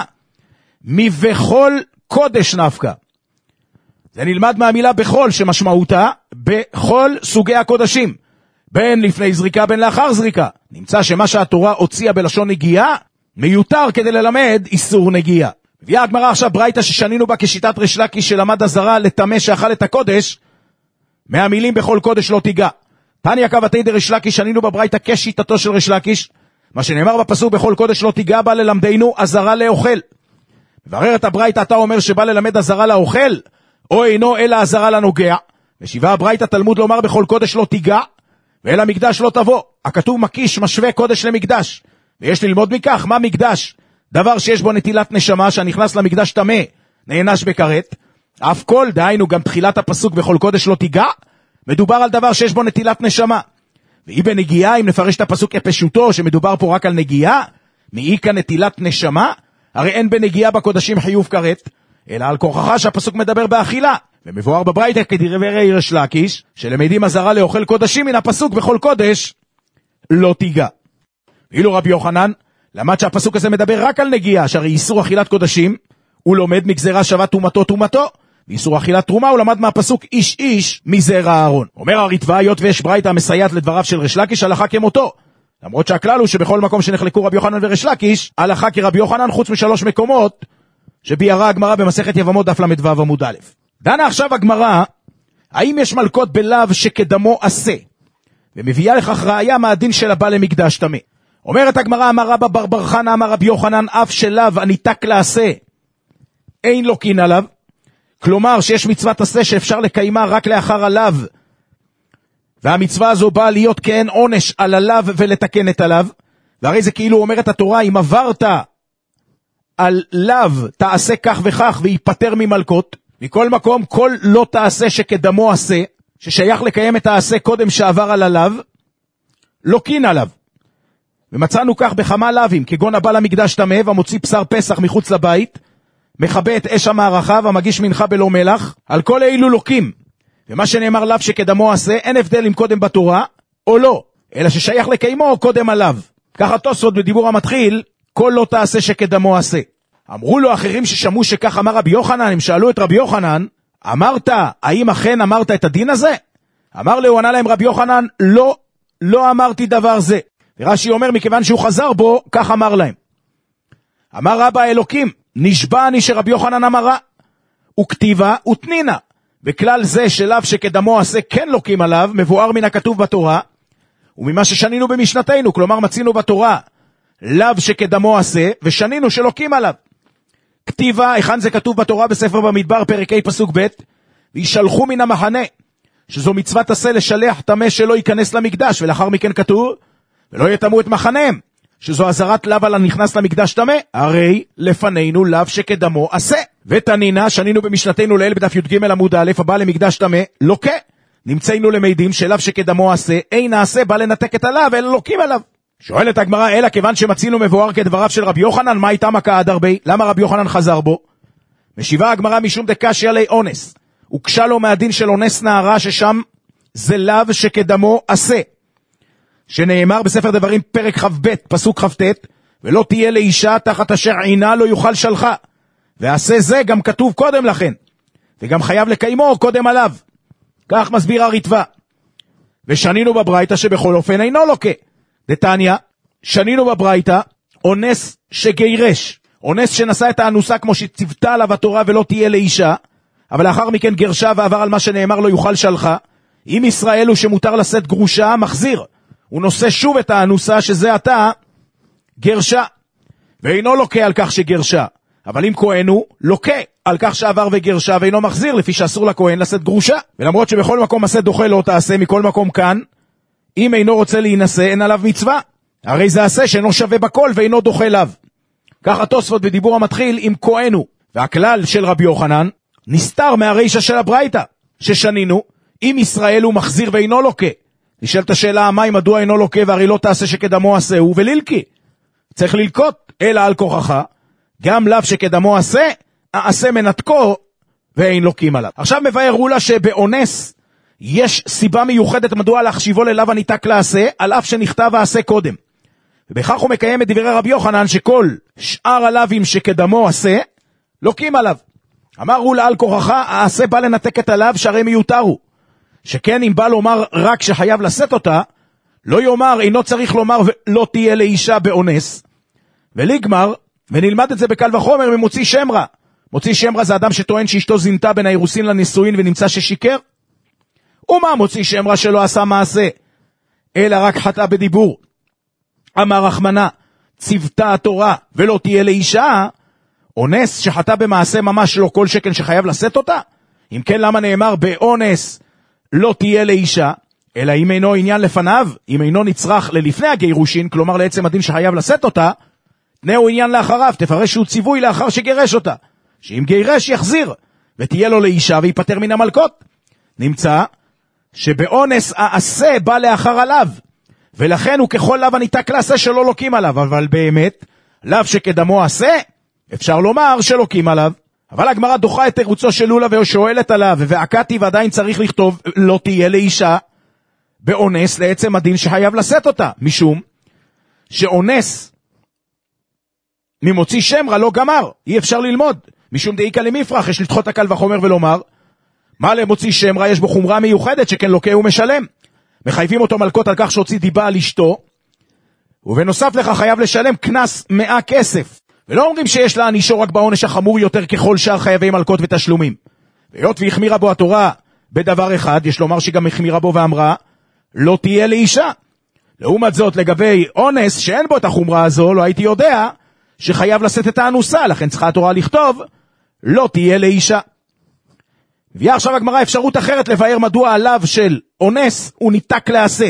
מבכל קודש נפקא. זה נלמד מהמילה בכל, שמשמעותה בכל סוגי הקודשים, בין לפני זריקה בין לאחר זריקה. נמצא שמה שהתורה הוציאה בלשון נגיעה מיותר כדי ללמד איסור נגיעה. הביאה הגמרא עכשיו ברייתא ששנינו בה כשיטת ריש לקיש שלמד עזרה לטמא שאכל את הקודש, מהמילים בכל קודש לא תיגע. תניא קבתי דריש לקיש, שנינו בברייתא כשיטתו של ריש לקיש, מה שנאמר בפסוק בכל קודש לא תיגע בא ללמדנו עזרה לאוכל. מבררת הברייתא, אתה אומר שבא ללמד עזרה לאוכל, או אינו אלא עזרה לנוגע. ושיבה הברייתא תלמוד לומר בכל קודש לא תיגע, ואל המקדש לא תבוא. הכתוב מקיש משווה קודש למקדש, ויש ללמוד מכך מה מקדש, דבר שיש בו נטילת נשמה, שהנכנס למקדש טמא נענש בכרת. אף כל, דהיינו גם תחילת הפסוק בכל קודש לא תיגע, מדובר על דבר שיש בו נטילת נשמה. והיא בנגיעה, אם נפרש את הפסוק כפשוטו, שמדובר פה רק על נגיעה, מאי כאן נטילת נשמה, הרי אין בנגיעה בקודשים חיוב כרת, אלא על כוחך שהפסוק מדבר באכילה. ומבואר בברייתא כדברי ריש לקיש, שלמדים עזרה לאוכל קודשים מן הפסוק בכל קודש לא תיגע. ואילו רבי יוחנן למד שהפסוק הזה מדבר רק על נגיעה, שהרי איסור אכילת קודשים הוא לומד מגזירה שווה תומתו תומתו, ואיסור אכילת תרומה הוא למד מהפסוק איש איש מזרע אהרון. אומר הריטב"א, היות ויש ברייתא המסייעת לדבריו של ריש לקיש, הלכה כמותו, למרות שהכלל הוא שבכל מקום שנחלקו רבי יוחנן וריש לקיש, הלכה כרבי יוחנן, חוץ משלוש מקומות שביארה הגמרא במסכת יבמות דף למדו עמוד א'. דנה עכשיו הגמרא האם יש מלכות בלאו שכדמו עשה, ומביאה לכך ראיה מהדין של הבא למקדש טמא. אומרת הגמרא, אמר רבא בר בר חנא אמר רבי יוחנן, אף שלאו הניתק לעשה אין לוקין עליו, כלומר שיש מצוות עשה שאפשר לקיימה רק לאחר הלאו, והמצווה הזו באה להיות כאין עונש על הלאו ולתקן את הלאו. והרי זה כאילו אומרת התורה, אם עברת על לאו תעשה כך וכך ויפטר ממלכות. מכל מקום, כל לא תעשה שכדמו עשה, ששייך לקיים את העשה קודם שעבר על הלאו, לוקין עליו. ומצאנו כך בכמה לאווים, כגון הבא למקדש טמא והמוציא בשר פסח מחוץ לבית, מכבה את אש המערכה ומגיש מנחה בלא מלח, על כל אילו לוקים. ומה שנאמר לאו שכדמו עשה, אין הבדל אם קודם בתורה או לא, אלא ששייך לקיימו קודם עליו. ככה תוספות בדיבור המתחיל, כל לא תעשה שכדמו עשה. אמרו לו אחרים ששמעו שכך אמר רבי יוחנן, הם שאלו את רבי יוחנן, אמרת, האם אכן אמרת את הדין הזה? אמר לו, ענה להם רבי יוחנן, לא, לא אמרתי דבר זה. ורש"י אומר, מכיוון שהוא חזר בו, כך אמר להם. אמר רבא אלוקים, נשבע אני שרבי יוחנן אמרה, וכתיבה ותנינה. וכלל זה שלאו שכדמו עשה כן לוקים עליו, מבואר מן הכתוב בתורה, וממה ששנינו במשנתנו, כלומר מצינו בתורה, לאו שכדמו עשה, ושנינו שלוקים עליו. כתיבה, היכן זה כתוב בתורה בספר במדבר, פרק ה' פסוק ב', וישלחו מן המחנה, שזו מצוות עשה לשלח טמא שלא ייכנס למקדש, ולאחר מכן כתוב, ולא יטמאו את מחניהם, שזו עזרת לאו על הנכנס למקדש טמא, הרי לפנינו לאו שכדמו עשה. ותנינה, שנינו במשנתנו לאל בדף י"ג עמוד א', הבא למקדש טמא, לוקה. נמצאנו למדים שלאו שכדמו עשה, אין נעשה בא לנתק את הלאו, אלא לוקים עליו. שואלת הגמרא, אלא כיוון שמצינו מבואר כדבריו של רבי יוחנן, מה הייתה מכה עד הרבה? למה רבי יוחנן חזר בו? משיבה הגמרא משום דקשיא עלי אונס, וקשה לו מהדין של אונס נערה, ששם זה לאו שכדמו עשה. שנאמר בספר דברים פרק כ"ב פסוק כ"ט, ולא תהיה לאישה תחת אשר עינה לא יוכל שלחה, ועשה זה גם כתוב קודם לכן, וגם חייב לקיימו קודם עליו. כך מסביר הריטב"א. ושנינו בברייתא שבכל אופן אינו לוקה. דתניא, שנינו בברייתא, אונס שגירש, אונס שנשא את האנוסה כמו שציוותה עליו התורה ולא תהיה לאישה, אבל לאחר מכן גרשה ועבר על מה שנאמר לא יוכל שלחה, אם ישראל הוא שמותר לשאת גרושה, מחזיר. הוא נושא שוב את האנוסה שזה עתה גרשה, ואינו לוקה על כך שגרשה. אבל אם כהן הוא, לוקה על כך שעבר וגרשה ואינו מחזיר, לפי שאסור לכהן לשאת גרושה. ולמרות שבכל מקום עשה דוחה לא תעשה, מכל מקום כאן, אם אינו רוצה להינשא, אין עליו מצווה. הרי זה עשה שאינו שווה בכל ואינו דוחה לאו. ככה תוספות בדיבור המתחיל עם כהן הוא. והכלל של רבי יוחנן נסתר מהרישה של הברייתא, ששנינו, אם ישראל הוא מחזיר ואינו לוקה. נשאלת השאלה, מה אם מדוע אינו לוקה והרי לא תעשה שקדמו עשהו ולילקי? צריך ללקות, אלא על כוחך, גם לאו שקדמו עשה, העשה מנתקו ואין לוקים עליו. עכשיו מבאר רולה שבאונס יש סיבה מיוחדת מדוע להחשיבו ללאו הניתק לעשה, על אף שנכתב העשה קודם. ובכך הוא מקיים את דברי רבי יוחנן שכל שאר הלאווים שקדמו עשה, לוקים עליו. אמר רולה על כוחך, העשה בא לנתק את הלאו שהרי מיותר הוא. שכן אם בא לומר רק שחייב לשאת אותה, לא יאמר, אינו צריך לומר לא תהיה לאישה באונס, ולגמר, ונלמד את זה בקל וחומר ממוציא שם רע. מוציא שם רע זה אדם שטוען שאשתו זינתה בין האירוסין לנישואין ונמצא ששיקר. ומה מוציא שם רע שלא עשה מעשה, אלא רק חטא בדיבור? אמר רחמנה, צוותה התורה ולא תהיה לאישה, אונס שחטא במעשה ממש לא כל שכן שחייב לשאת אותה? אם כן למה נאמר באונס לא תהיה לאישה, אלא אם אינו עניין לפניו, אם אינו נצרך ללפני הגירושין, כלומר לעצם הדין שחייב לשאת אותה, תנאו עניין לאחריו, תפרש שהוא ציווי לאחר שגירש אותה, שאם גירש יחזיר, ותהיה לו לאישה ויפטר מן המלכות. נמצא שבאונס העשה בא לאחר עליו, ולכן הוא ככל לאו הניתק לעשה שלא לוקים עליו, אבל באמת, לאו שקדמו עשה, אפשר לומר שלוקים עליו. אבל הגמרא דוחה את תירוצו של לולה ושואלת עליו, ועקתי ועדיין צריך לכתוב לא תהיה לאישה באונס לעצם הדין שחייב לשאת אותה, משום שאונס ממוציא שם רע לא גמר, אי אפשר ללמוד, משום דאיקה למפרח, יש לדחות הקל וחומר ולומר, מה למוציא שם רע יש בו חומרה מיוחדת שכן לוקה ומשלם, מחייבים אותו מלכות על כך שהוציא דיבה על אשתו, ובנוסף לך חייב לשלם כנס מאה כסף, ולא אומרים שיש לענישו רק בעונש החמור יותר ככל שאר חייבי מלכות ותשלומים. והיות והחמירה בו התורה בדבר אחד, יש לומר שגם החמירה בו ואמרה, לא תהיה לאישה. לעומת זאת לגבי אונס שאין בו את החומרה הזו, לא הייתי יודע שחייב לשאת את האנוסה, לכן צריכה התורה לכתוב, לא תהיה לאישה. והיא עכשיו הגמרא אפשרות אחרת לבאר מדוע הלאו של אונס הוא ניתק לעשה.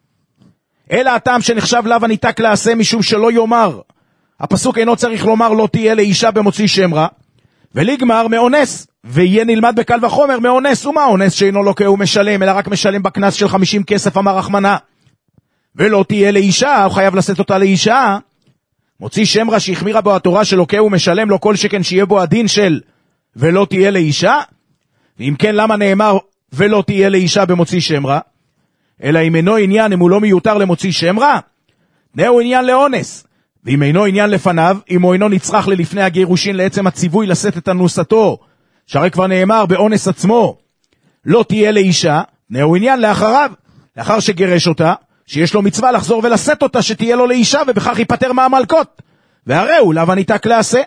אלא הטעם שנחשב לאו הניתק לעשה משום שלא יאמר, הפסוק אינו צריך לומר לא תהיה לאישה במוציא שם רע, ולגמר מאונס, ויהיה נלמד בקל וחומר מאונס. ומה אונס שאינו לוקה ומשלם, אלא רק משלם בקנס של חמישים כסף, אמר רחמנה, ולא תהיה לאישה, הוא חייב לשאת אותה לאישה. מוציא שם רע שהחמירה בו התורה שלוקה ומשלם לו כל שכן שיהיה בו הדין של ולא תהיה לאישה. ואם כן למה נאמר ולא תהיה לאישה במוציא שם רע? אלא אם אינו עניין, אם הוא לא מיותר למוציא שם רע, נאו עניין לאונס. ואם אינו עניין לפניו, אם הוא אינו נצרך ללפני הגירושין לעצם הציווי לשאת את אנוסתו, שהרי כבר נאמר באונס עצמו לא תהיה לאישה, נאו עניין לאחריו, לאחר שגרש אותה, שיש לו מצווה לחזור ולשאת אותה שתהיה לו לאישה, ובכך ייפטר מהמלכות, והרי הוא לאו הניתק לעשה.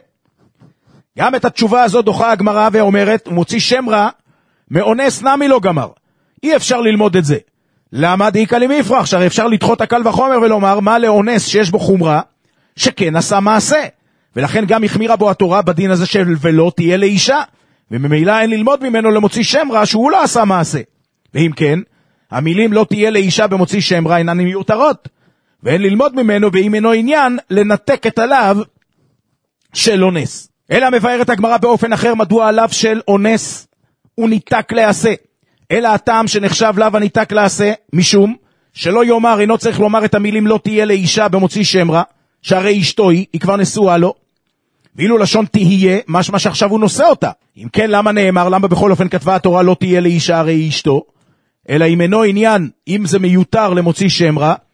גם את התשובה הזו דוחה הגמרא ואומרת, מוציא שם רע מאונס נמי לא גמר, אי אפשר ללמוד את זה. למה? דאיקה למפרח, שהרי אפשר לדחות הקל וחומר ולומר מה לאונס שיש בו חומרה שכן עשה מעשה, ולכן גם החמירה בו התורה בדין הזה של ולא תהיה לאישה, וממילא אין ללמוד ממנו למוציא שם רע שהוא לא עשה מעשה. ואם כן, המילים לא תהיה לאישה במוציא שם רע אינן מיותרות, ואין ללמוד ממנו ואם אינו עניין לנתק את הלאו של אונס. אלא מבארת הגמרא באופן אחר מדוע הלאו של אונס הוא ניתק לעשה, אלא הטעם שנחשב לאו הניתק לעשה, משום שלא יאמר, אינו צריך לומר את המילים לא תהיה לאישה במוציא שם רע, שהרי אשתו היא, היא כבר נשואה לו, ואילו לשון תהיה, משמע שעכשיו הוא נושא אותה. אם כן, למה נאמר, למה בכל אופן כתבה התורה לא תהיה לאישה הרי אשתו? אלא אם אינו עניין, אם זה מיותר למוציא שם רע,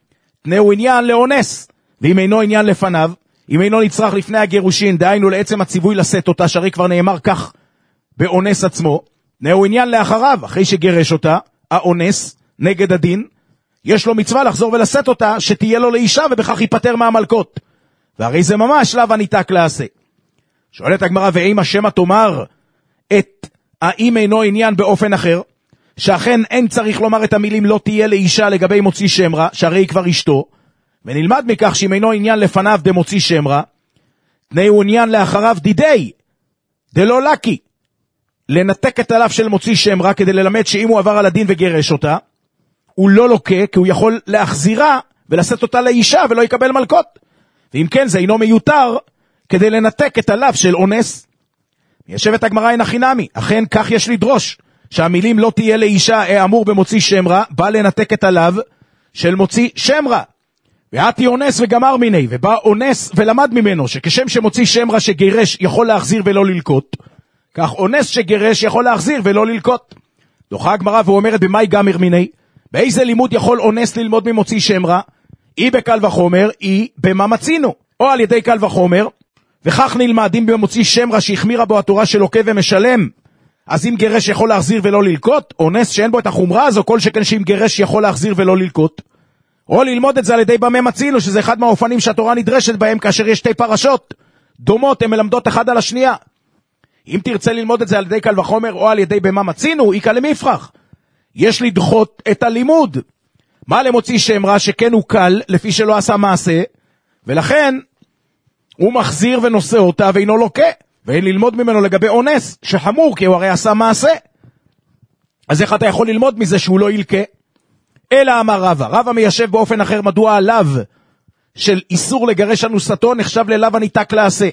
תנאו עניין לאונס, ואם אינו עניין לפניו, אם אינו נצרך לפני הגירושין, דהיינו לעצם הציווי לשאת אותה, שהרי כבר נאמר כך באונס עצמו, תנאו עניין לאחריו, אחרי שגירש אותה, האונס, נגד הדין, יש לו מצווה לחזור ולשאת אותה, שתהיה לו לאישה, ובכך ייפטר מהמלכות. והרי זה ממש שלב הניתק לעשה. שואלת הגמרא, ואם השמה תאמר את האם אינו עניין באופן אחר, שאכן אין צריך לומר את המילים לא תהיה לאישה לגבי מוציא שם רע, שהרי היא כבר אשתו, ונלמד מכך שאם אינו עניין לפניו דמוציא שם רע, תנאו עניין לאחריו דידי, דלא לקי, לנתק את הלב של מוציא שם רע, כדי ללמד שאם הוא עבר על הדין וגרש אותה, הוא לא לוקה, כי הוא יכול להחזירה ולשאת אותה לאישה ולא יקבל מלכות. ואם כן, זה אינו מיותר כדי לנתק את הלב של אונס. ישבת הגמרא אין הכי נמי, אכן כך יש לדרוש, שהמילים לא תהיה לאישה האמור במוציא שם רע, בא לנתק את הלב של מוציא שם רע. ואתי אונס וגמר מיני, ובא אונס ולמד ממנו, שכשם שמוציא שם רע שגירש יכול להחזיר ולא ללקות, כך אונס שגירש יכול להחזיר ולא ללקות. דוחה הגמרא ואומרת במאי גמר מיני, באיזה לימוד יכול אונס ללמוד ממוציא שם רע? אי בקל וחומר, אי במה מצינו, או על ידי קל וחומר, וכך נלמד, אם במוציא שם רע שהחמירה בו התורה שלוקה ומשלם, אז אם גרש יכול להחזיר ולא ללקות, אונס שאין בו את החומרה הזו, כל שכן שאם גרש יכול להחזיר ולא ללקות, או ללמוד את זה על ידי במה מצינו, שזה אחד מהאופנים שהתורה נדרשת בהם, כאשר יש שתי פרשות דומות, הן מלמדות אחד על השנייה. אם תרצה ללמוד את זה על ידי קל וחומר, או על ידי במה מצינו, איקה למפרח. יש לדחות את הלימוד. מה למוציא שם רע שכן הוא קל, לפי שלא עשה מעשה, ולכן הוא מחזיר ונושא אותה ואינו לוקה, ואין ללמוד ממנו לגבי אונס, שחמור, כי הוא הרי עשה מעשה. אז איך אתה יכול ללמוד מזה שהוא לא ילקה? אלא אמר רבא, רבא מיישב באופן אחר, מדוע הלאו של איסור לגרש אנוסתו נחשב ללאו הניתק לעשה.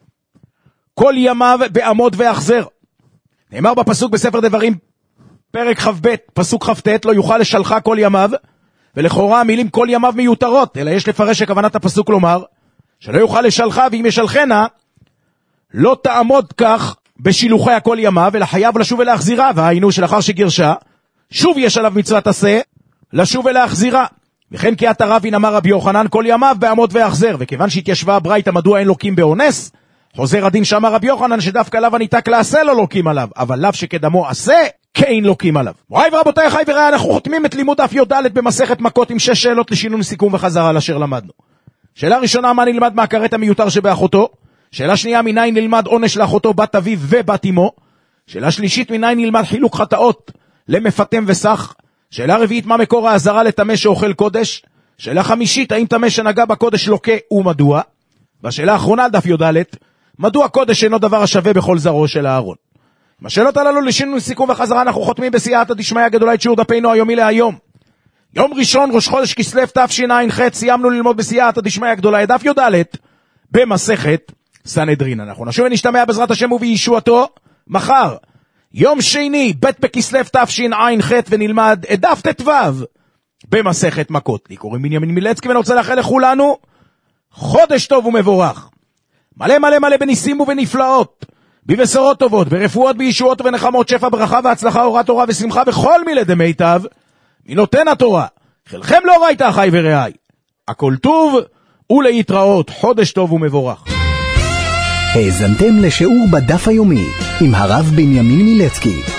כל ימיו בעמוד ואחזר. נאמר בפסוק בספר דברים, פרק ח"ב, פסוק כ"ט, לא יוכל לשלחה כל ימיו, ולכאורה המילים כל ימיו מיותרות, אלא יש לפרש שכוונת הפסוק לומר, שלא יוכל לשלחה, ואם ישלחנה, לא תעמוד כך בשילוחי הכל ימיו, אלא חייב לשוב ולהחזירה, והיינו שלאחר שגירשה, שוב יש עליו מצוות עשה, לשוב ולהחזירה. וכן כי את הרבין אמר רבי יוחנן, כל ימיו בעמוד ואחזר, וכיוון שהתיישבה הברייתא מדוע אין לוקים באונס, חוזר הדין שאמר רבי יוחנן שדווקא לאו הניתק לעשה לא לוקים עליו, אבל לאו שקדמו עשה, כן לוקים עליו. מוריי ורבותיי, חי ורעי, אנחנו חותמים את לימוד דף י"ד במסכת מכות עם שש שאלות לשינון סיכום וחזרה על אשר למדנו. שאלה ראשונה, מה נלמד מהכרת המיותר שבאחותו? שאלה שנייה, מניין נלמד עונש לאחותו בת אביו ובת אמו? שאלה שלישית, מניין נלמד חילוק חטאות למפתם וסח? שאלה רביעית, מה מקור האזהרה לטמא שאוכל קודש? שאלה חמישית, האם טמא שנגע בקודש לוקה ומדוע? והשאלה האחרונה, דף י"ד, מדוע קודש אינו דבר השווה בכל זרעו של הארון? עם השאלות הללו לשינוי סיכום וחזרה אנחנו חותמים בסייעתא דשמיא הגדולה את שיעור דפנו היומי להיום. יום ראשון, ראש חודש כסלו תשע"ח, סיימנו ללמוד בסייעתא דשמיא הגדולה את דף י"ד במסכת סנהדרין. אנחנו נשוב ונשתמע בעזרת השם ובישועתו מחר, יום שני, ב' בכסלו תשע"ח, ונלמד את דף ט"ו במסכת מכות. לי קוראים בנימין מילצקי, ואני רוצה לאחל לכולנו חודש טוב ומבורך, מלא מלא מלא בניסים ובנפלאות, בבשורות טובות, ברפואות, בישועות ונחמות, שפע ברכה והצלחה, אורת תורה ושמחה בכל מילי דמיטב מנותן התורה. חלכם לא ראית חי ורעי, הכל טוב ולהתראות, חודש טוב ומבורך. האזנתם לשיעור בדף היומי עם הרב בנימין מילצקי.